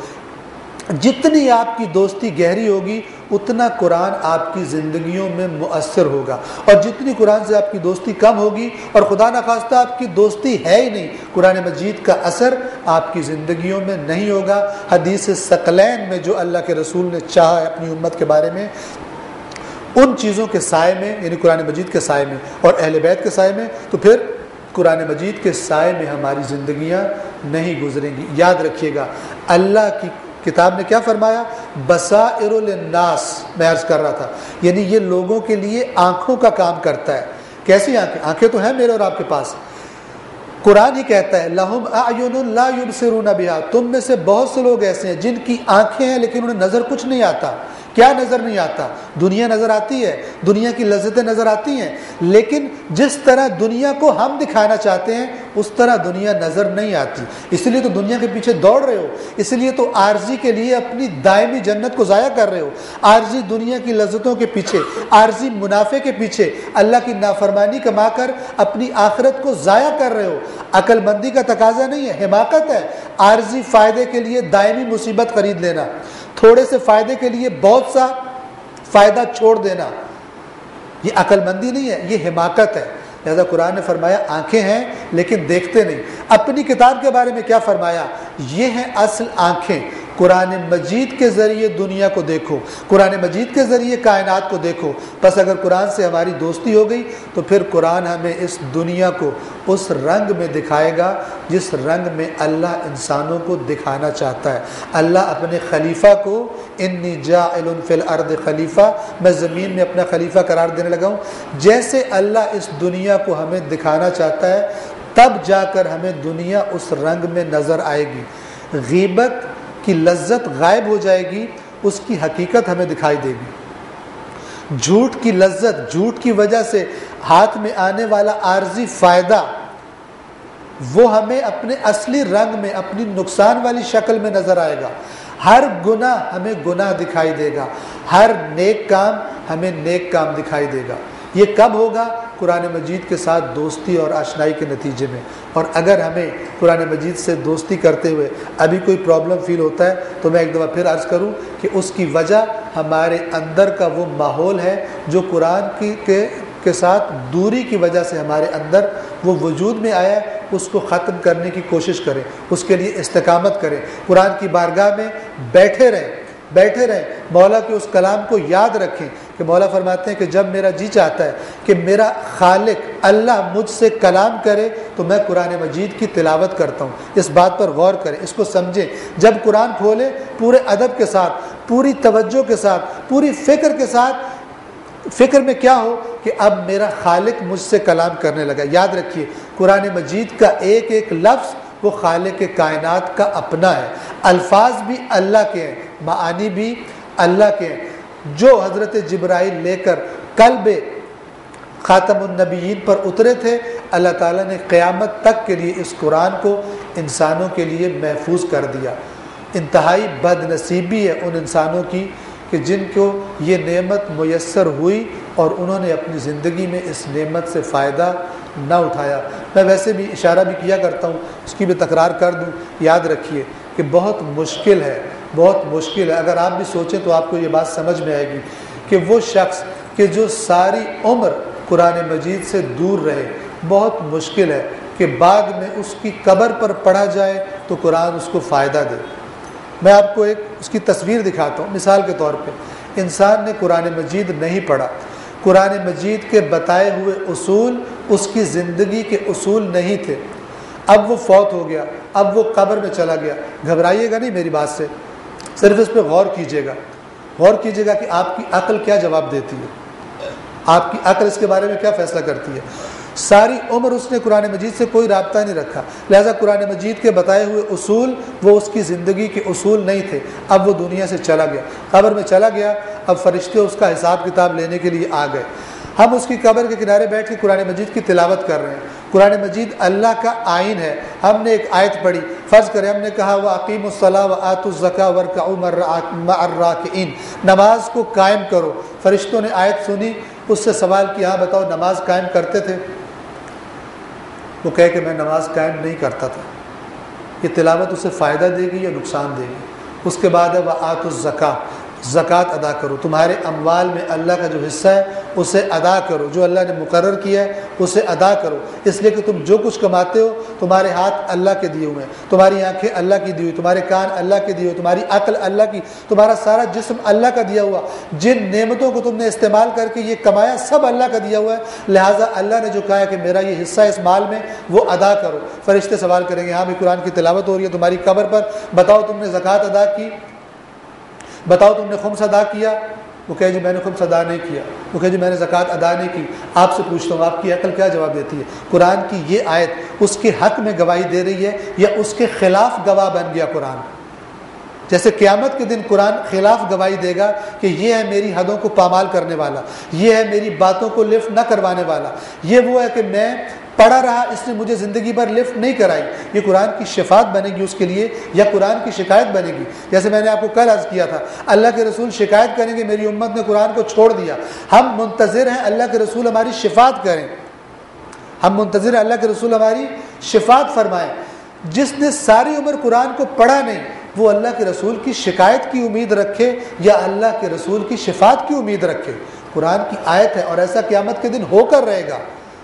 جتنی آپ کی دوستی گہری ہوگی اتنا قرآن آپ کی زندگیوں میں مؤثر ہوگا، اور جتنی قرآن سے آپ کی دوستی کم ہوگی اور خدا نخواستہ آپ کی دوستی ہے ہی نہیں، قرآن مجید کا اثر آپ کی زندگیوں میں نہیں ہوگا۔ حدیث ثقلین میں جو اللہ کے رسول نے چاہا ہے اپنی امت کے بارے میں، ان چیزوں کے سائے میں، یعنی قرآن مجید کے سائے میں اور اہل بیت کے سائے میں، تو پھر قرآن مجید کے سائے میں ہماری زندگیاں نہیں گزریں گی۔ یاد رکھیے گا اللہ کی کتاب نے کیا فرمایا؟ بصائر للناس، میں عرض کر رہا تھا، یعنی یہ لوگوں کے لیے آنکھوں کا کام کرتا ہے۔ کیسی آنکھیں؟ آنکھیں تو ہیں میرے اور آپ کے پاس، قرآن ہی کہتا ہے لہم اعین لا یبصرون بہا، تم میں سے بہت سے لوگ ایسے ہیں جن کی آنکھیں ہیں لیکن انہیں نظر کچھ نہیں آتا۔ کیا نظر نہیں آتا؟ دنیا نظر آتی ہے، دنیا کی لذتیں نظر آتی ہیں، لیکن جس طرح دنیا کو ہم دکھانا چاہتے ہیں اس طرح دنیا نظر نہیں آتی، اس لیے تو دنیا کے پیچھے دوڑ رہے ہو، اس لیے تو عارضی کے لیے اپنی دائمی جنت کو ضائع کر رہے ہو، عارضی دنیا کی لذتوں کے پیچھے، عارضی منافع کے پیچھے اللہ کی نافرمانی کما کر اپنی آخرت کو ضائع کر رہے ہو۔ عقل مندی کا تقاضا نہیں ہے، حماقت ہے عارضی فائدے کے لیے دائمی مصیبت خرید لینا، تھوڑے سے فائدے کے لیے بہت سا فائدہ چھوڑ دینا، یہ عقل مندی نہیں ہے، یہ حماقت ہے۔ لہذا قرآن نے فرمایا آنکھیں ہیں لیکن دیکھتے نہیں. اپنی کتاب کے بارے میں کیا فرمایا؟ یہ ہیں اصل آنکھیں. قرآن مجید کے ذریعے دنیا کو دیکھو، قرآن مجید کے ذریعے کائنات کو دیکھو. بس اگر قرآن سے ہماری دوستی ہو گئی تو پھر قرآن ہمیں اس دنیا کو اس رنگ میں دکھائے گا جس رنگ میں اللہ انسانوں کو دکھانا چاہتا ہے. اللہ اپنے خلیفہ کو انی جاعل فی الارض خلیفہ، میں زمین میں اپنا خلیفہ قرار دینے لگا ہوں. جیسے اللہ اس دنیا کو ہمیں دکھانا چاہتا ہے تب جا کر ہمیں دنیا اس رنگ میں نظر آئے گی. غیبت کی لذت غائب ہو جائے گی، اس کی حقیقت ہمیں دکھائی دے گی. جھوٹ کی لذت، جھوٹ کی وجہ سے ہاتھ میں آنے والا عارضی فائدہ، وہ ہمیں اپنے اصلی رنگ میں، اپنی نقصان والی شکل میں نظر آئے گا. ہر گناہ ہمیں گناہ دکھائی دے گا، ہر نیک کام ہمیں نیک کام دکھائی دے گا. یہ کب ہوگا؟ قرآن مجید کے ساتھ دوستی اور آشنائی کے نتیجے میں. اور اگر ہمیں قرآن مجید سے دوستی کرتے ہوئے ابھی کوئی پرابلم فیل ہوتا ہے تو میں ایک دفعہ پھر عرض کروں کہ اس کی وجہ ہمارے اندر کا وہ ماحول ہے جو قرآن کی کے کے ساتھ دوری کی وجہ سے ہمارے اندر وہ وجود میں آیا ہے. اس کو ختم کرنے کی کوشش کریں، اس کے لیے استقامت کریں، قرآن کی بارگاہ میں بیٹھے رہیں بیٹھے رہیں مولا کے اس کلام کو یاد رکھیں کہ مولا فرماتے ہیں کہ جب میرا جی چاہتا ہے کہ میرا خالق اللہ مجھ سے کلام کرے تو میں قرآن مجید کی تلاوت کرتا ہوں. اس بات پر غور کریں، اس کو سمجھیں. جب قرآن کھولے پورے ادب کے ساتھ، پوری توجہ کے ساتھ، پوری فکر کے ساتھ، فکر میں کیا ہو کہ اب میرا خالق مجھ سے کلام کرنے لگا. یاد رکھیے قرآن مجید کا ایک ایک لفظ وہ خالق کائنات کا اپنا ہے. الفاظ بھی اللہ کے ہیں، معانی بھی اللہ کے ہیں. جو حضرت جبرائیل لے کر قلب خاتم النبیین پر اترے تھے، اللہ تعالیٰ نے قیامت تک کے لیے اس قرآن کو انسانوں کے لیے محفوظ کر دیا. انتہائی بد نصیبی ہے ان انسانوں کی کہ جن کو یہ نعمت میسر ہوئی اور انہوں نے اپنی زندگی میں اس نعمت سے فائدہ نہ اٹھایا. میں ویسے بھی اشارہ بھی کیا کرتا ہوں، اس کی بھی تکرار کر دوں. یاد رکھیے کہ بہت مشکل ہے، بہت مشکل ہے. اگر آپ بھی سوچیں تو آپ کو یہ بات سمجھ میں آئے گی کہ وہ شخص کہ جو ساری عمر قرآن مجید سے دور رہے، بہت مشکل ہے کہ بعد میں اس کی قبر پر پڑھا جائے تو قرآن اس کو فائدہ دے. میں آپ کو ایک اس کی تصویر دکھاتا ہوں. مثال کے طور پہ انسان نے قرآن مجید نہیں پڑھا، قرآن مجید کے بتائے ہوئے اصول اس کی زندگی کے اصول نہیں تھے. اب وہ فوت ہو گیا، اب وہ قبر میں چلا گیا. گھبرائیے گا نہیں میری بات سے، صرف اس پہ غور کیجیے گا. غور کیجیے گا کہ آپ کی عقل کیا جواب دیتی ہے، آپ کی عقل اس کے بارے میں کیا فیصلہ کرتی ہے. ساری عمر اس نے قرآن مجید سے کوئی رابطہ نہیں رکھا، لہذا قرآن مجید کے بتائے ہوئے اصول وہ اس کی زندگی کے اصول نہیں تھے. اب وہ دنیا سے چلا گیا، قبر میں چلا گیا. اب فرشتے اس کا حساب کتاب لینے کے لیے آ گئے. ہم اس کی قبر کے کنارے بیٹھ کے قرآن مجید کی تلاوت کر رہے ہیں. قرآن مجید اللہ کا آئین ہے. ہم نے ایک آیت پڑھی، فرض کریں ہم نے کہا وَأَقِيمُوا الصَّلَاةَ وَآتُوا الزَّكَاةَ وَارْكَعُوا مَعَ الرَّاكِعِينَ، نماز کو قائم کرو. فرشتوں نے آیت سنی، اس سے سوال کیا ہاں بتاؤ نماز قائم کرتے تھے؟ وہ کہے کہ میں نماز قائم نہیں کرتا تھا. یہ تلاوت اسے فائدہ دے گی یا نقصان دے گی؟ اس کے بعد ہے وَآتُوا الزَّكَاةَ، زکوٰۃ ادا کرو. تمہارے اموال میں اللہ کا جو حصہ ہے اسے ادا کرو، جو اللہ نے مقرر کیا ہے اسے ادا کرو. اس لیے کہ تم جو کچھ کماتے ہو تمہارے ہاتھ اللہ کے دیے ہوئے ہیں، تمہاری آنکھیں اللہ کی دی ہوئی، تمہارے کان اللہ کے دیے ہوئے، تمہاری عقل اللہ کی، تمہارا سارا جسم اللہ کا دیا ہوا. جن نعمتوں کو تم نے استعمال کر کے یہ کمایا سب اللہ کا دیا ہوا ہے. لہٰذا اللہ نے جو کہا ہے کہ میرا یہ حصہ اس مال میں وہ ادا کرو. فرشتے سوال کریں گے ہاں بھی قرآن کی تلاوت ہو رہی ہے تمہاری قبر پر، بتاؤ تم نے زکوٰۃ ادا کی، بتاؤ تم نے خمس ادا کیا؟ وہ کہے جی میں نے خمس ادا نہیں کیا. وہ کہے جی میں نے زکوٰۃ ادا نہیں کی. آپ سے پوچھتا ہوں آپ کی عقل کیا جواب دیتی ہے؟ قرآن کی یہ آیت اس کے حق میں گواہی دے رہی ہے یا اس کے خلاف گواہ بن گیا قرآن؟ جیسے قیامت کے دن قرآن خلاف گواہی دے گا کہ یہ ہے میری حدوں کو پامال کرنے والا، یہ ہے میری باتوں کو لفٹ نہ کروانے والا، یہ وہ ہے کہ میں پڑھا رہا اس نے مجھے زندگی بھر لفٹ نہیں کرائی. یہ قرآن کی شفاعت بنے گی اس کے لیے یا قرآن کی شکایت بنے گی؟ جیسے میں نے آپ کو کل عرض کیا تھا اللہ کے رسول شکایت کریں گے میری امت نے قرآن کو چھوڑ دیا. ہم منتظر ہیں اللہ کے رسول ہماری شفاعت کریں، ہم منتظر ہیں اللہ کے رسول ہماری شفاعت فرمائیں. جس نے ساری عمر قرآن کو پڑھا نہیں وہ اللہ کے رسول کی شکایت کی امید رکھے یا اللہ کے رسول کی شفاعت کی امید رکھے؟ قرآن کی آیت ہے اور ایسا قیامت کے دن ہو کر رہے گا،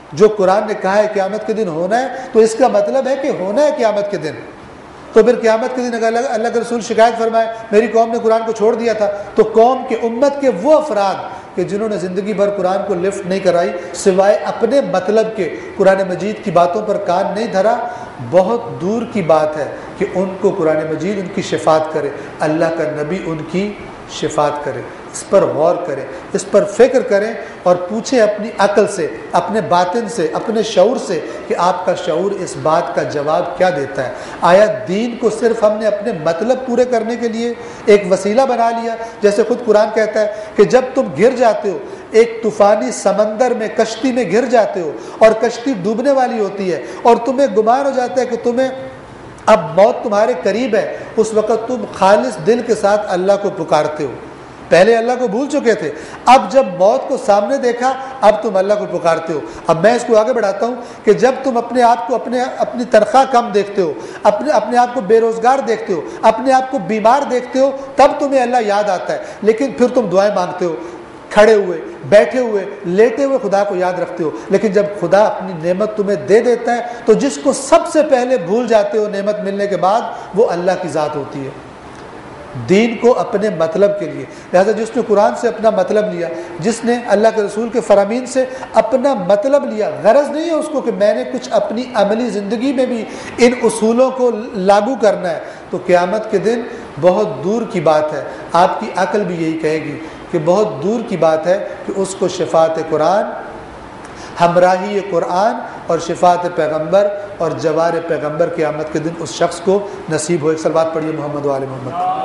جو قرآن نے کہا ہے قیامت کے دن ہونا ہے تو اس کا مطلب ہے کہ ہونا ہے قیامت کے دن. تو پھر قیامت کے دن اگر اللہ کے رسول شکایت فرمائے میری قوم نے قرآن کو چھوڑ دیا تھا, تو قوم کے امت کے وہ افراد کہ جنہوں نے زندگی بھر قرآن کو لفٹ نہیں کرائی, سوائے اپنے مطلب کے قرآن مجید کی باتوں پر کان نہیں دھرا, بہت دور کی بات ہے کہ ان کو قرآن مجید ان کی شفاعت کرے, اللہ کا نبی ان کی شفاعت کرے. اس پر غور کریں, اس پر فکر کریں اور پوچھیں اپنی عقل سے, اپنے باطن سے, اپنے شعور سے کہ آپ کا شعور اس بات کا جواب کیا دیتا ہے. آیا دین کو صرف ہم نے اپنے مطلب پورے کرنے کے لیے ایک وسیلہ بنا لیا؟ جیسے خود قرآن کہتا ہے کہ جب تم گر جاتے ہو, ایک طوفانی سمندر میں کشتی میں گر جاتے ہو اور کشتی ڈوبنے والی ہوتی ہے اور تمہیں گمان ہو جاتا ہے کہ تمہیں اب موت تمہارے قریب ہے, اس وقت تم خالص دل کے ساتھ اللہ کو پکارتے ہو. پہلے اللہ کو بھول چکے تھے, اب جب موت کو سامنے دیکھا اب تم اللہ کو پکارتے ہو. اب میں اس کو آگے بڑھاتا ہوں کہ جب تم اپنے آپ کو اپنے اپنی تنخواہ کم دیکھتے ہو, اپنے اپنے آپ کو بے روزگار دیکھتے ہو, اپنے آپ کو بیمار دیکھتے ہو, تب تمہیں اللہ یاد آتا ہے. لیکن پھر تم دعائیں مانگتے ہو, کھڑے ہوئے, بیٹھے ہوئے, لیٹے ہوئے خدا کو یاد رکھتے ہو. لیکن جب خدا اپنی نعمت تمہیں دے دیتا ہے تو جس کو سب سے پہلے بھول جاتے ہو نعمت ملنے کے بعد, وہ اللہ کی ذات ہوتی ہے. دین کو اپنے مطلب کے لیے, لہذا جس نے قرآن سے اپنا مطلب لیا, جس نے اللہ کے رسول کے فرامین سے اپنا مطلب لیا, غرض نہیں ہے اس کو کہ میں نے کچھ اپنی عملی زندگی میں بھی ان اصولوں کو لاگو کرنا ہے, تو قیامت کے دن بہت دور کی بات ہے, آپ کی عقل بھی یہی کہے گی کہ بہت دور کی بات ہے کہ اس کو شفاعت قرآن, ہمراہی قرآن اور شفاعت پیغمبر اور جوار پیغمبر قیامت کے دن اس شخص کو نصیب ہو. ایک صلوات پڑھیے محمد و آل محمد.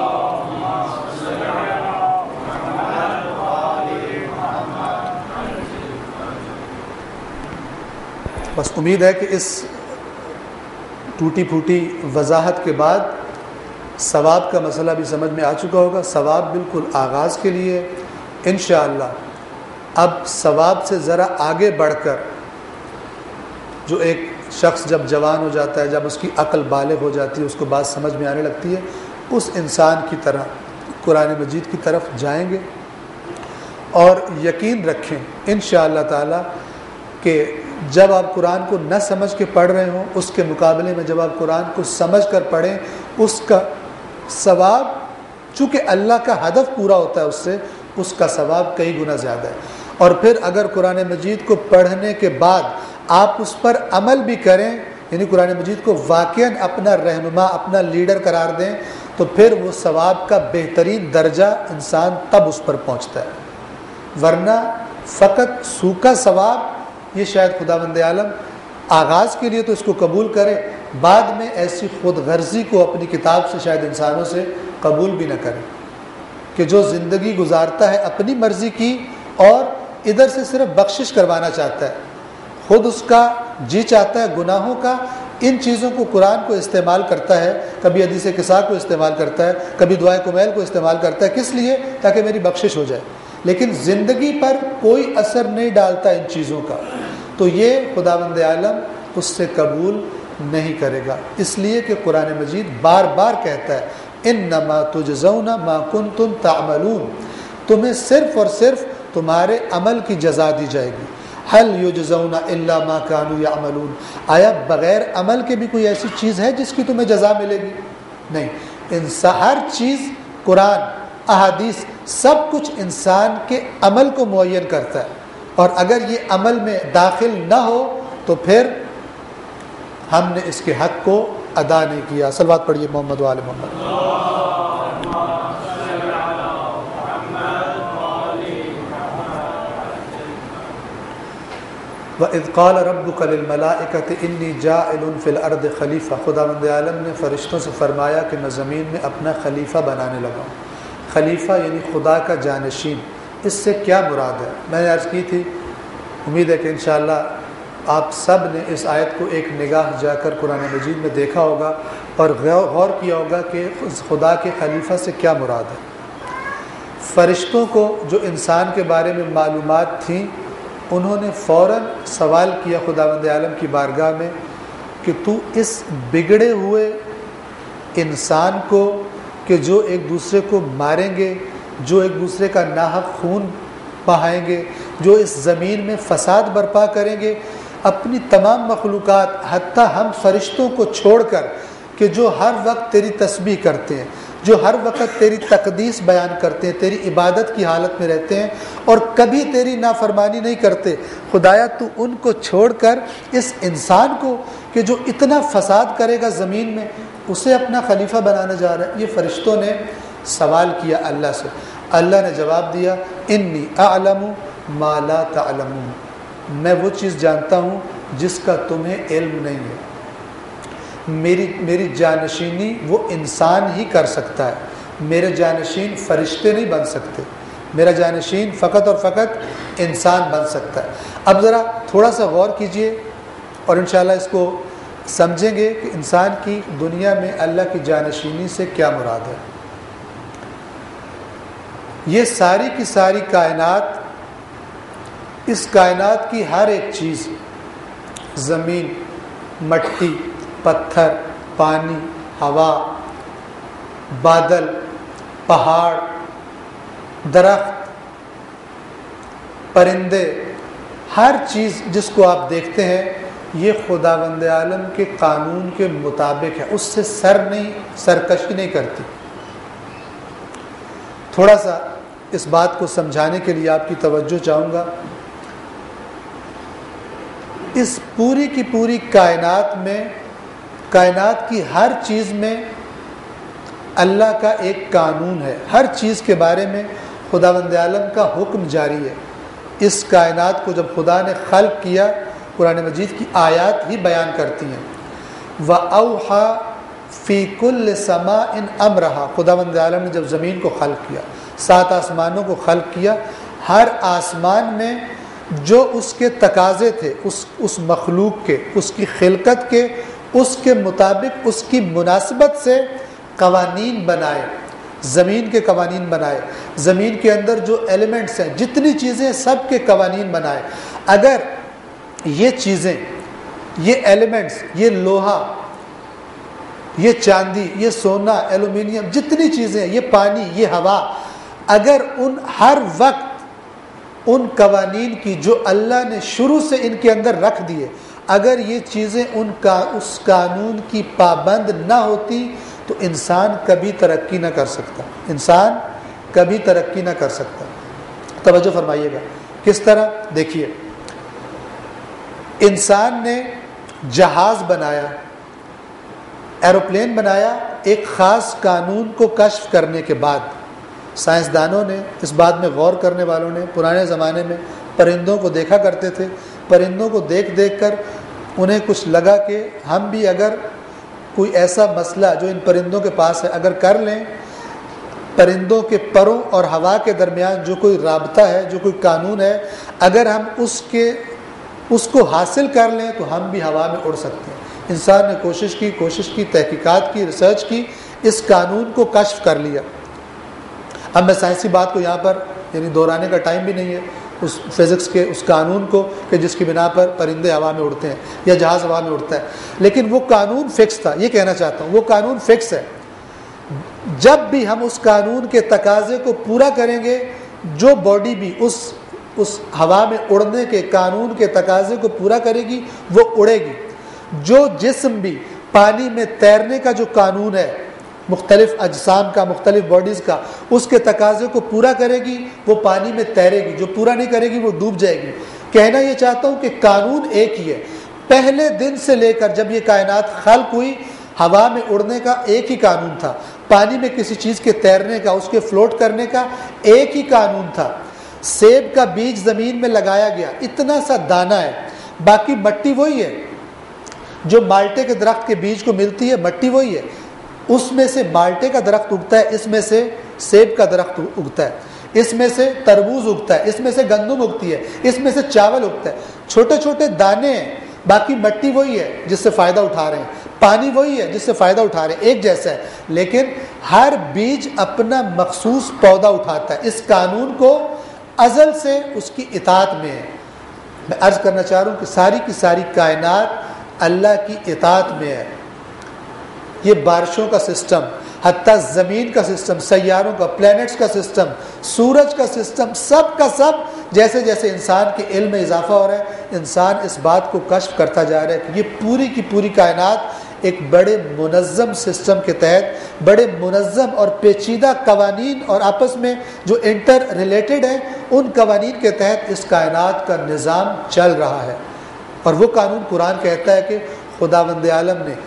بس امید ہے کہ اس ٹوٹی پھوٹی وضاحت کے بعد ثواب کا مسئلہ بھی سمجھ میں آ چکا ہوگا. ثواب بالکل آغاز کے لیے انشاءاللہ. اب ثواب سے ذرا آگے بڑھ کر, جو ایک شخص جب جوان ہو جاتا ہے, جب اس کی عقل بالغ ہو جاتی ہے, اس کو بات سمجھ میں آنے لگتی ہے, اس انسان کی طرح قرآن مجید کی طرف جائیں گے. اور یقین رکھیں انشاءاللہ تعالی کہ جب آپ قرآن کو نہ سمجھ کے پڑھ رہے ہوں, اس کے مقابلے میں جب آپ قرآن کو سمجھ کر پڑھیں, اس کا ثواب, چونکہ اللہ کا ہدف پورا ہوتا ہے اس سے, اس کا ثواب کئی گنا زیادہ ہے. اور پھر اگر قرآن مجید کو پڑھنے کے بعد آپ اس پر عمل بھی کریں, یعنی قرآن مجید کو واقعاً اپنا رہنما, اپنا لیڈر قرار دیں, تو پھر وہ ثواب کا بہترین درجہ انسان تب اس پر پہنچتا ہے. ورنہ فقط سوکھا ثواب, یہ شاید خداوند عالم آغاز کے لیے تو اس کو قبول کرے, بعد میں ایسی خود غرضی کو اپنی کتاب سے شاید انسانوں سے قبول بھی نہ کرے کہ جو زندگی گزارتا ہے اپنی مرضی کی اور ادھر سے صرف بخشش کروانا چاہتا ہے, خود اس کا جی چاہتا ہے گناہوں کا, ان چیزوں کو قرآن کو استعمال کرتا ہے, کبھی حدیث قصا کو استعمال کرتا ہے, کبھی دعائے کمیل کو استعمال کرتا ہے. کس لیے؟ تاکہ میری بخشش ہو جائے, لیکن زندگی پر کوئی اثر نہیں ڈالتا ان چیزوں کا, تو یہ خداوند عالم اس سے قبول نہیں کرے گا. اس لیے کہ قرآن مجید بار بار کہتا ہے انما تجزون ما کنتم تعملون, تمہیں صرف اور صرف تمہارے عمل کی جزا دی جائے گی. هل یجزون الا ما كانوا يعملون, آیا بغیر عمل کے بھی کوئی ایسی چیز ہے جس کی تمہیں جزا ملے گی؟ نہیں. انسان ہر چیز, قرآن, احادیث, سب کچھ انسان کے عمل کو معین کرتا ہے, اور اگر یہ عمل میں داخل نہ ہو تو پھر ہم نے اس کے حق کو ادا نہیں کیا. صلوات پڑھیے محمد و آل محمد. وَإِذْ قَالَ رَبُّكَ لِلْمَلَائِكَةِ إِنِّي جَاعِلٌ فِي الْأَرْضِ خلیفہ, خداوند عالم نے فرشتوں سے فرمایا کہ میں زمین میں اپنا خلیفہ بنانے لگا ہوں. خلیفہ یعنی خدا کا جانشین. اس سے کیا مراد ہے؟ میں نے عرض کی تھی, امید ہے کہ انشاءاللہ آپ سب نے اس آیت کو ایک نگاہ جا کر قرآن مجید میں دیکھا ہوگا اور غور کیا ہوگا کہ خدا کے خلیفہ سے کیا مراد ہے. فرشتوں کو جو انسان کے بارے میں معلومات تھیں, انہوں نے فوراً سوال کیا خداوند عالم کی بارگاہ میں کہ تو اس بگڑے ہوئے انسان کو, کہ جو ایک دوسرے کو ماریں گے, جو ایک دوسرے کا ناحق خون بہائیں گے، جو اس زمین میں فساد برپا کریں گے، اپنی تمام مخلوقات حتیٰ ہم فرشتوں کو چھوڑ کر کہ جو ہر وقت تیری تسبیح کرتے ہیں، جو ہر وقت تیری تقدیس بیان کرتے ہیں، تیری عبادت کی حالت میں رہتے ہیں اور کبھی تیری نافرمانی نہیں کرتے، خدایا تو ان کو چھوڑ کر اس انسان کو کہ جو اتنا فساد کرے گا زمین میں، اسے اپنا خلیفہ بنانا جا رہا ہے۔ یہ فرشتوں نے سوال کیا اللہ سے، اللہ نے جواب دیا انی اعلم ما لا تعلمون، میں وہ چیز جانتا ہوں جس کا تمہیں علم نہیں ہے۔ میری میری جانشینی وہ انسان ہی کر سکتا ہے، میرے جانشین فرشتے نہیں بن سکتے، میرا جانشین فقط اور فقط انسان بن سکتا ہے۔ اب ذرا تھوڑا سا غور کیجئے اور انشاءاللہ اس کو سمجھیں گے کہ انسان کی دنیا میں اللہ کی جانشینی سے کیا مراد ہے۔ یہ ساری کی ساری کائنات، اس کائنات کی ہر ایک چیز، زمین، مٹی، پتھر، پانی، ہوا، بادل، پہاڑ، درخت، پرندے، ہر چیز جس کو آپ دیکھتے ہیں یہ خداوند عالم کے قانون کے مطابق ہے، اس سے سر نہیں سرکشی نہیں کرتی۔ تھوڑا سا اس بات کو سمجھانے کے لیے آپ کی توجہ چاہوں گا۔ اس پوری کی پوری کائنات میں، کائنات کی ہر چیز میں اللہ کا ایک قانون ہے، ہر چیز کے بارے میں خداوند عالم کا حکم جاری ہے۔ اس کائنات کو جب خدا نے خلق کیا، قرآن مجید کی آیات ہی بیان کرتی ہیں، وَأَوْحَى فِي كُلِّ سَمَاءٍ أَمْرَهَا، خداوند عالم نے جب زمین کو خلق کیا، سات آسمانوں کو خلق کیا، ہر آسمان میں جو اس کے تقاضے تھے، اس اس مخلوق کے، اس کی خلقت کے، اس کے مطابق اس کی مناسبت سے قوانین بنائے، زمین کے قوانین بنائے، زمین کے اندر جو ایلیمنٹس ہیں، جتنی چیزیں، سب کے قوانین بنائے۔ اگر یہ چیزیں، یہ ایلیمنٹس، یہ لوہا، یہ چاندی، یہ سونا، ایلومینیم، جتنی چیزیں، یہ پانی، یہ ہوا، اگر ان ہر وقت ان قوانین کی جو اللہ نے شروع سے ان کے اندر رکھ دیے، اگر یہ چیزیں ان کا اس قانون کی پابند نہ ہوتی تو انسان کبھی ترقی نہ کر سکتا، انسان کبھی ترقی نہ کر سکتا۔ توجہ فرمائیے گا، کس طرح؟ دیکھیے، انسان نے جہاز بنایا، ایروپلین بنایا، ایک خاص قانون کو کشف کرنے کے بعد سائنسدانوں نے، اس بات میں غور کرنے والوں نے، پرانے زمانے میں پرندوں کو دیکھا کرتے تھے، پرندوں کو دیکھ دیکھ کر انہیں کچھ لگا کہ ہم بھی اگر کوئی ایسا مسئلہ جو ان پرندوں کے پاس ہے اگر کر لیں، پرندوں کے پروں اور ہوا کے درمیان جو کوئی رابطہ ہے، جو کوئی قانون ہے، اگر ہم اس کے اس کو حاصل کر لیں تو ہم بھی ہوا میں اڑ سکتے ہیں۔ انسان نے کوشش کی کوشش کی تحقیقات کی، ریسرچ کی، اس قانون کو کشف کر لیا۔ اب میں سائنسی بات کو یہاں پر یعنی دہرانے کا ٹائم بھی نہیں ہے، اس فزکس کے اس قانون کو کہ جس کی بنا پر پرندے ہوا میں اڑتے ہیں یا جہاز ہوا میں اڑتا ہے، لیکن وہ قانون فکس تھا۔ یہ کہنا چاہتا ہوں وہ قانون فکس ہے، جب بھی ہم اس قانون کے تقاضے کو پورا کریں گے، جو باڈی بھی اس اس ہوا میں اڑنے کے قانون کے تقاضے کو پورا کرے گی وہ اڑے گی۔ جو جسم بھی پانی میں تیرنے کا جو قانون ہے، مختلف اجسام کا، مختلف باڈیز کا، اس کے تقاضے کو پورا کرے گی وہ پانی میں تیرے گی، جو پورا نہیں کرے گی وہ ڈوب جائے گی۔ کہنا یہ چاہتا ہوں کہ قانون ایک ہی ہے، پہلے دن سے لے کر جب یہ کائنات خلق ہوئی، ہوا میں اڑنے کا ایک ہی قانون تھا، پانی میں کسی چیز کے تیرنے کا، اس کے فلوٹ کرنے کا ایک ہی قانون تھا۔ سیب کا بیج زمین میں لگایا گیا، اتنا سا دانہ ہے، باقی مٹی وہی ہے، جو مالٹے کے درخت کے بیج کو ملتی ہے مٹی وہی ہے، اس میں سے مالٹے کا درخت اگتا ہے، اس میں سے سیب کا درخت اگتا ہے، اس میں سے تربوز اگتا ہے، اس میں سے گندم اگتی ہے، اس میں سے چاول اگتا ہے، چھوٹے چھوٹے دانے ہیں، باقی مٹی وہی ہے جس سے فائدہ اٹھا رہے ہیں، پانی وہی ہے جس سے فائدہ اٹھا رہے ہیں، ایک جیسا ہے، لیکن ہر بیج اپنا مخصوص پودا اٹھاتا ہے۔ اس قانون کو ازل سے اس کی اطاعت میں ہے۔ میں عرض کرنا چاہ رہا ہوں کہ ساری کی ساری کائنات اللہ کی اطاعت میں ہے۔ یہ بارشوں کا سسٹم، حتیٰ زمین کا سسٹم، سیاروں کا، پلینٹس کا سسٹم، سورج کا سسٹم، سب کا سب جیسے جیسے انسان کے علم میں اضافہ ہو رہا ہے، انسان اس بات کو کشف کرتا جا رہا ہے کہ یہ پوری کی پوری کائنات ایک بڑے منظم سسٹم کے تحت، بڑے منظم اور پیچیدہ قوانین اور آپس میں جو انٹر ریلیٹڈ ہیں ان قوانین کے تحت اس کائنات کا نظام چل رہا ہے۔ اور وہ قانون قرآن کہتا ہے کہ خداوند عالم نے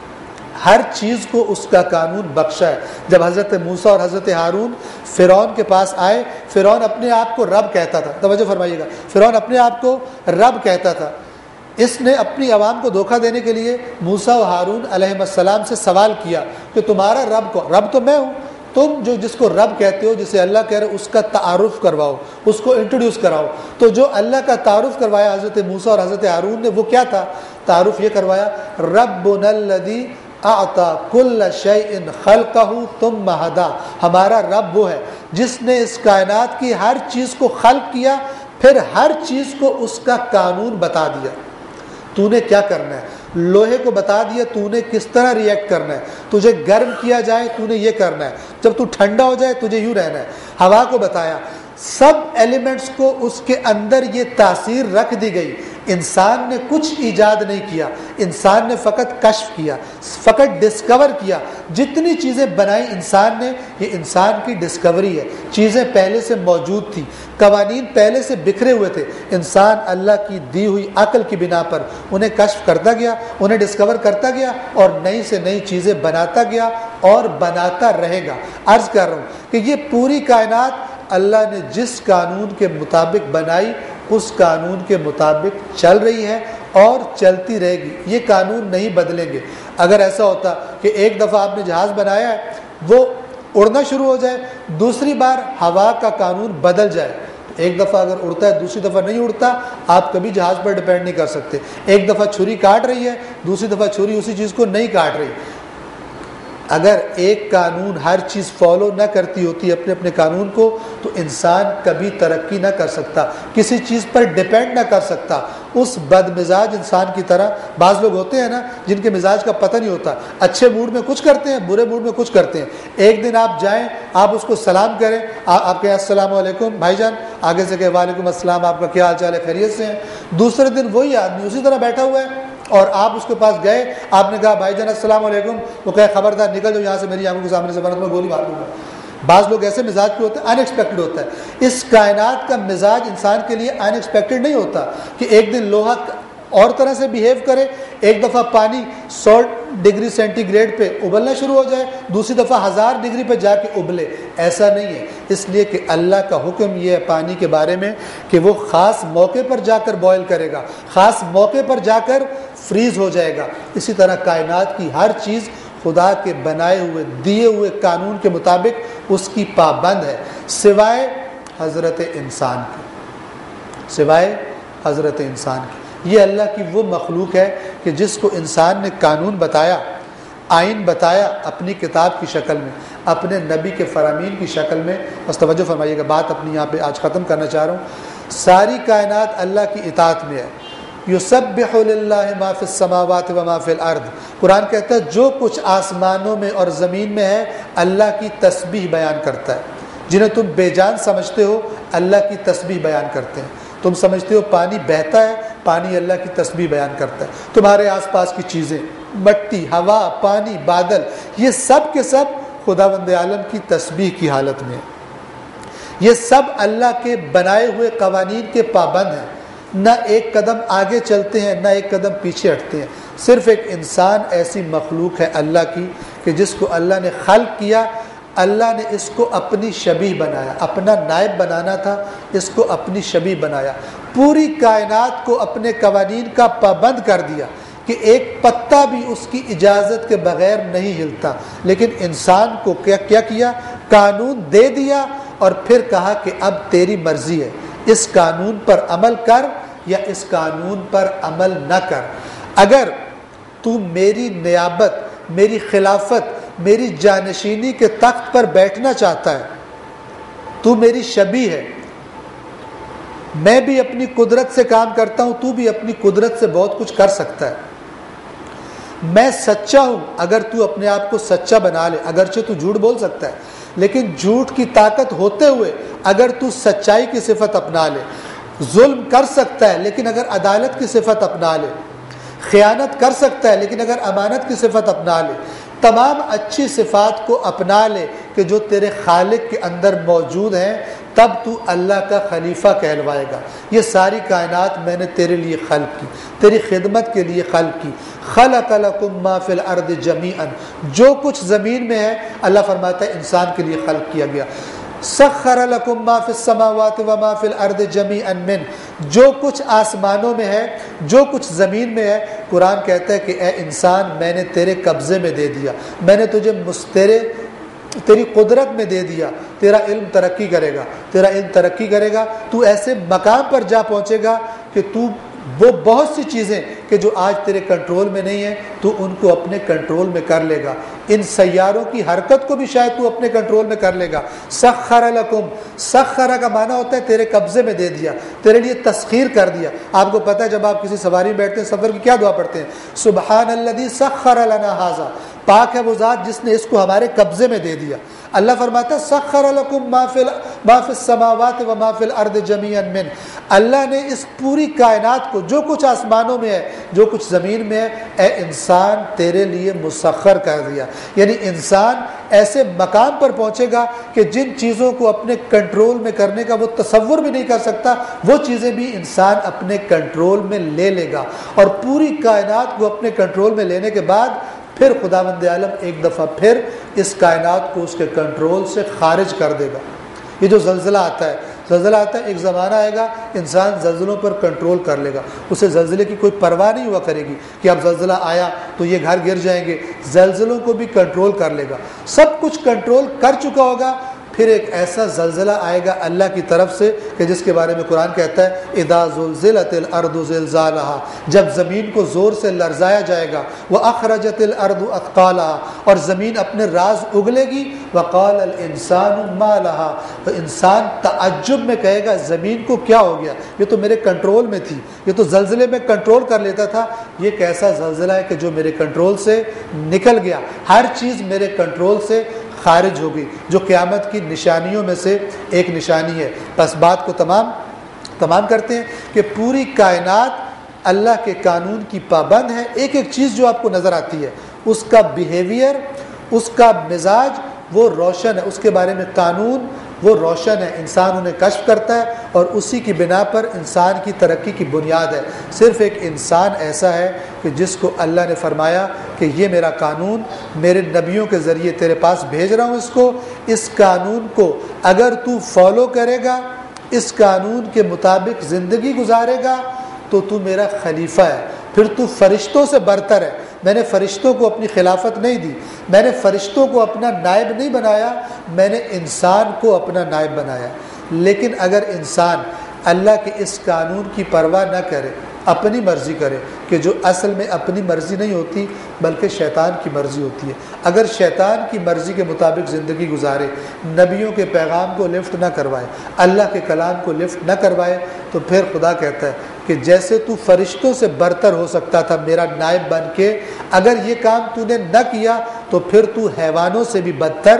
ہر چیز کو اس کا قانون بخشا ہے۔ جب حضرت موسیٰ اور حضرت ہارون فرعون کے پاس آئے، فرعون اپنے آپ کو رب کہتا تھا، توجہ فرمائیے گا، فرعون اپنے آپ کو رب کہتا تھا۔ اس نے اپنی عوام کو دھوکہ دینے کے لیے موسیٰ و ہارون علیہ السلام سے سوال کیا کہ تمہارا رب کو، رب تو میں ہوں، تم جو جس کو رب کہتے ہو، جسے اللہ کہہ رہے اس کا تعارف کرواؤ، اس کو انٹروڈیوس کراؤ۔ تو جو اللہ کا تعارف کروایا حضرت موسیٰ اور حضرت ہارون نے، وہ کیا تھا؟ تعارف یہ کروایا، ربنا الذی اعطى كل شيء خلقه ثم هدى، ہمارا رب وہ ہے جس نے اس کائنات کی ہر چیز کو خلق کیا، پھر ہر چیز کو اس کا قانون بتا دیا۔ تو نے کیا کرنا ہے، لوہے کو بتا دیا تو نے کس طرح ریئیکٹ کرنا ہے، تجھے گرم کیا جائے تو نے یہ کرنا ہے، جب تو ٹھنڈا ہو جائے تجھے یوں رہنا ہے۔ ہوا کو بتایا، سب ایلیمنٹس کو اس کے اندر یہ تاثیر رکھ دی گئی۔ انسان نے کچھ ایجاد نہیں کیا، انسان نے فقط کشف کیا، فقط ڈسکور کیا۔ جتنی چیزیں بنائی انسان نے، یہ انسان کی ڈسکوری ہے۔ چیزیں پہلے سے موجود تھی، قوانین پہلے سے بکھرے ہوئے تھے، انسان اللہ کی دی ہوئی عقل کی بنا پر انہیں کشف کرتا گیا، انہیں ڈسکور کرتا گیا اور نئی سے نئی چیزیں بناتا گیا اور بناتا رہے گا۔ عرض کر رہا ہوں کہ یہ پوری کائنات اللہ نے جس قانون کے مطابق بنائی، اس قانون کے مطابق چل رہی ہے اور چلتی رہے گی۔ یہ قانون نہیں بدلیں گے۔ اگر ایسا ہوتا کہ ایک دفعہ آپ نے جہاز بنایا ہے، وہ اڑنا شروع ہو جائے، دوسری بار ہوا کا قانون بدل جائے، ایک دفعہ اگر اڑتا ہے دوسری دفعہ نہیں اڑتا، آپ کبھی جہاز پر ڈیپینڈ نہیں کر سکتے۔ ایک دفعہ چھری کاٹ رہی ہے، دوسری دفعہ چھری اسی چیز کو نہیں کاٹ رہی۔ اگر ایک قانون ہر چیز فالو نہ کرتی ہوتی اپنے اپنے قانون کو، تو انسان کبھی ترقی نہ کر سکتا، کسی چیز پر ڈیپینڈ نہ کر سکتا۔ اس بد مزاج انسان کی طرح بعض لوگ ہوتے ہیں نا، جن کے مزاج کا پتہ نہیں ہوتا، اچھے موڈ میں کچھ کرتے ہیں، برے موڈ میں کچھ کرتے ہیں۔ ایک دن آپ جائیں، آپ اس کو سلام کریں، آپ کہیں السلام علیکم بھائی جان، آگے سے کہیں وعلیکم السلام، آپ کا کیا حال چال ہے، خیریت سے ہیں؟ دوسرے دن وہی آدمی اسی طرح بیٹھا ہوا ہے اور آپ اس کے پاس گئے، آپ نے کہا بھائی جان السلام علیکم، وہ کہے خبردار نکل جاؤ یہاں سے، میری آنکھوں کے سامنے سے، ورنہ میں گولی مار دوں گا۔ بعض لوگ ایسے مزاج کے ہوتے ہیں، ان ایکسپیکٹڈ ہوتا ہے۔ اس کائنات کا مزاج انسان کے لیے ان ایکسپیکٹڈ نہیں ہوتا کہ ایک دن لوہا اور طرح سے بیہیو کرے، ایک دفعہ پانی سو ڈگری سینٹی گریڈ پہ ابلنا شروع ہو جائے، دوسری دفعہ ہزار ڈگری پہ جا کے ابلے۔ ایسا نہیں ہے، اس لیے کہ اللہ کا حکم یہ ہے پانی کے بارے میں کہ وہ خاص موقع پر جا کر بوائل کرے گا، خاص موقع پر جا کر فریز ہو جائے گا۔ اسی طرح کائنات کی ہر چیز خدا کے بنائے ہوئے دیے ہوئے قانون کے مطابق اس کی پابند ہے، سوائے حضرت انسان کی، سوائے حضرت انسان کی۔ یہ اللہ کی وہ مخلوق ہے کہ جس کو انسان نے قانون بتایا، آئین بتایا اپنی کتاب کی شکل میں، اپنے نبی کے فرامین کی شکل میں۔ بس توجہ فرمائیے گا، بات اپنی یہاں پہ آج ختم کرنا چاہ رہا ہوں۔ ساری کائنات اللہ کی اطاعت میں ہے۔ یسبح للہ ما فی السماوات و ما فی الارض، قرآن کہتا ہے جو کچھ آسمانوں میں اور زمین میں ہے اللہ کی تسبیح بیان کرتا ہے۔ جنہیں تم بے جان سمجھتے ہو اللہ کی تسبیح بیان کرتے ہیں۔ تم سمجھتے ہو پانی بہتا ہے، پانی اللہ کی تسبیح بیان کرتا ہے۔ تمہارے آس پاس کی چیزیں، مٹی، ہوا، پانی، بادل، یہ سب کے سب خداوند عالم کی تسبیح کی حالت میں ہے۔ یہ سب اللہ کے بنائے ہوئے قوانین کے پابند ہیں، نہ ایک قدم آگے چلتے ہیں نہ ایک قدم پیچھے ہٹتے ہیں۔ صرف ایک انسان ایسی مخلوق ہے اللہ کی کہ جس کو اللہ نے خلق کیا، اللہ نے اس کو اپنی شبیہ بنایا، اپنا نائب بنانا تھا، اس کو اپنی شبیہ بنایا، پوری کائنات کو اپنے قوانین کا پابند کر دیا کہ ایک پتا بھی اس کی اجازت کے بغیر نہیں ہلتا۔ لیکن انسان کو کیا کیا کیا؟ قانون دے دیا اور پھر کہا کہ اب تیری مرضی ہے، اس قانون پر عمل کر یا اس قانون پر عمل نہ کر۔ اگر تو میری نیابت، میری خلافت، میری جانشینی کے تخت پر بیٹھنا چاہتا ہے، تو میری شبیہ ہے، میں بھی اپنی قدرت سے کام کرتا ہوں، تو بھی اپنی قدرت سے بہت کچھ کر سکتا ہے۔ میں سچا ہوں، اگر تو اپنے آپ کو سچا بنا لے، اگرچہ تو جھوٹ بول سکتا ہے لیکن جھوٹ کی طاقت ہوتے ہوئے اگر تو سچائی کی صفت اپنا لے، ظلم کر سکتا ہے لیکن اگر عدالت کی صفت اپنا لے، خیانت کر سکتا ہے لیکن اگر امانت کی صفت اپنا لے، تمام اچھی صفات کو اپنا لے کہ جو تیرے خالق کے اندر موجود ہیں، تب تو اللہ کا خلیفہ کہلوائے گا۔ یہ ساری کائنات میں نے تیرے لیے خلق کی، تیری خدمت کے لیے خلق کی۔ خلق لکم ما فی الارض جمیعا، جو کچھ زمین میں ہے اللہ فرماتا ہے انسان کے لیے خلق کیا گیا۔ سخر لکم ما فی السماوات وما فی الارض جمیعا من، جو کچھ آسمانوں میں ہے، جو کچھ زمین میں ہے، قرآن کہتا ہے کہ اے انسان میں نے تیرے قبضے میں دے دیا، میں نے تجھے مسترے تیری قدرت میں دے دیا۔ تیرا علم ترقی کرے گا، تیرا علم ترقی کرے گا، تو ایسے مقام پر جا پہنچے گا کہ تو وہ بہت سی چیزیں کہ جو آج تیرے کنٹرول میں نہیں ہیں تو ان کو اپنے کنٹرول میں کر لے گا۔ ان سیاروں کی حرکت کو بھی شاید تو اپنے کنٹرول میں کر لے گا۔ سخر لکم، سخر کا معنی ہوتا ہے تیرے قبضے میں دے دیا، تیرے لیے تسخیر کر دیا۔ آپ کو پتہ ہے جب آپ کسی سواری میں بیٹھتے ہیں سفر کی کیا دعا پڑھتے ہیں؟ سبحان الذی سخر لنا ھذا، پاک ہے وہ ذات جس نے اس کو ہمارے قبضے میں دے دیا۔ اللہ فرماتا ہے سخر لکم ما فی ما فی السماوات و ما فی الارض جمیعا من، اللہ نے اس پوری کائنات کو، جو کچھ آسمانوں میں ہے، جو کچھ زمین میں ہے، اے انسان تیرے لیے مسخر کر دیا۔ یعنی انسان ایسے مقام پر پہنچے گا کہ جن چیزوں کو اپنے کنٹرول میں کرنے کا وہ تصور بھی نہیں کر سکتا، وہ چیزیں بھی انسان اپنے کنٹرول میں لے لے گا، اور پوری کائنات کو اپنے کنٹرول میں لینے کے بعد پھر خداوند عالم ایک دفعہ پھر اس کائنات کو اس کے کنٹرول سے خارج کر دے گا۔ یہ جو زلزلہ آتا ہے، زلزلہ آتا ہے، ایک زمانہ آئے گا انسان زلزلوں پر کنٹرول کر لے گا، اسے زلزلے کی کوئی پرواہ نہیں ہوا کرے گی کہ اب زلزلہ آیا تو یہ گھر گر جائیں گے، زلزلوں کو بھی کنٹرول کر لے گا، سب کچھ کنٹرول کر چکا ہوگا۔ پھر ایک ایسا زلزلہ آئے گا اللہ کی طرف سے کہ جس کے بارے میں قرآن کہتا ہے اذا زلزلت الارض زلزالہا، جب زمین کو زور سے لرزایا جائے گا، واخرجت الارض اثقالہا، اور زمین اپنے راز اگلے گی، وقال الانسان ما لہا، تو انسان تعجب میں کہے گا زمین کو کیا ہو گیا، یہ تو میرے کنٹرول میں تھی، یہ تو زلزلے میں کنٹرول کر لیتا تھا، یہ کیسا زلزلہ ہے کہ جو میرے کنٹرول سے نکل گیا، ہر چیز میرے کنٹرول سے خارج ہوگی، جو قیامت کی نشانیوں میں سے ایک نشانی ہے۔ بس بات کو تمام تمام کرتے ہیں کہ پوری کائنات اللہ کے قانون کی پابند ہے۔ ایک ایک چیز جو آپ کو نظر آتی ہے، اس کا بیہیویئر، اس کا مزاج وہ روشن ہے، اس کے بارے میں قانون وہ روشن ہے، انسان انہیں کشف کرتا ہے اور اسی کی بنا پر انسان کی ترقی کی بنیاد ہے۔ صرف ایک انسان ایسا ہے کہ جس کو اللہ نے فرمایا کہ یہ میرا قانون میرے نبیوں کے ذریعے تیرے پاس بھیج رہا ہوں، اس کو اس قانون کو اگر تو فالو کرے گا، اس قانون کے مطابق زندگی گزارے گا تو تو میرا خلیفہ ہے، پھر تو فرشتوں سے برتر ہے۔ میں نے فرشتوں کو اپنی خلافت نہیں دی، میں نے فرشتوں کو اپنا نائب نہیں بنایا، میں نے انسان کو اپنا نائب بنایا۔ لیکن اگر انسان اللہ کے اس قانون کی پرواہ نہ کرے، اپنی مرضی کرے، کہ جو اصل میں اپنی مرضی نہیں ہوتی بلکہ شیطان کی مرضی ہوتی ہے، اگر شیطان کی مرضی کے مطابق زندگی گزارے، نبیوں کے پیغام کو لفٹ نہ کروائے، اللہ کے کلام کو لفٹ نہ کروائے، تو پھر خدا کہتا ہے کہ جیسے تو فرشتوں سے برتر ہو سکتا تھا میرا نائب بن کے، اگر یہ کام تو نے نہ کیا تو پھر تو حیوانوں سے بھی بدتر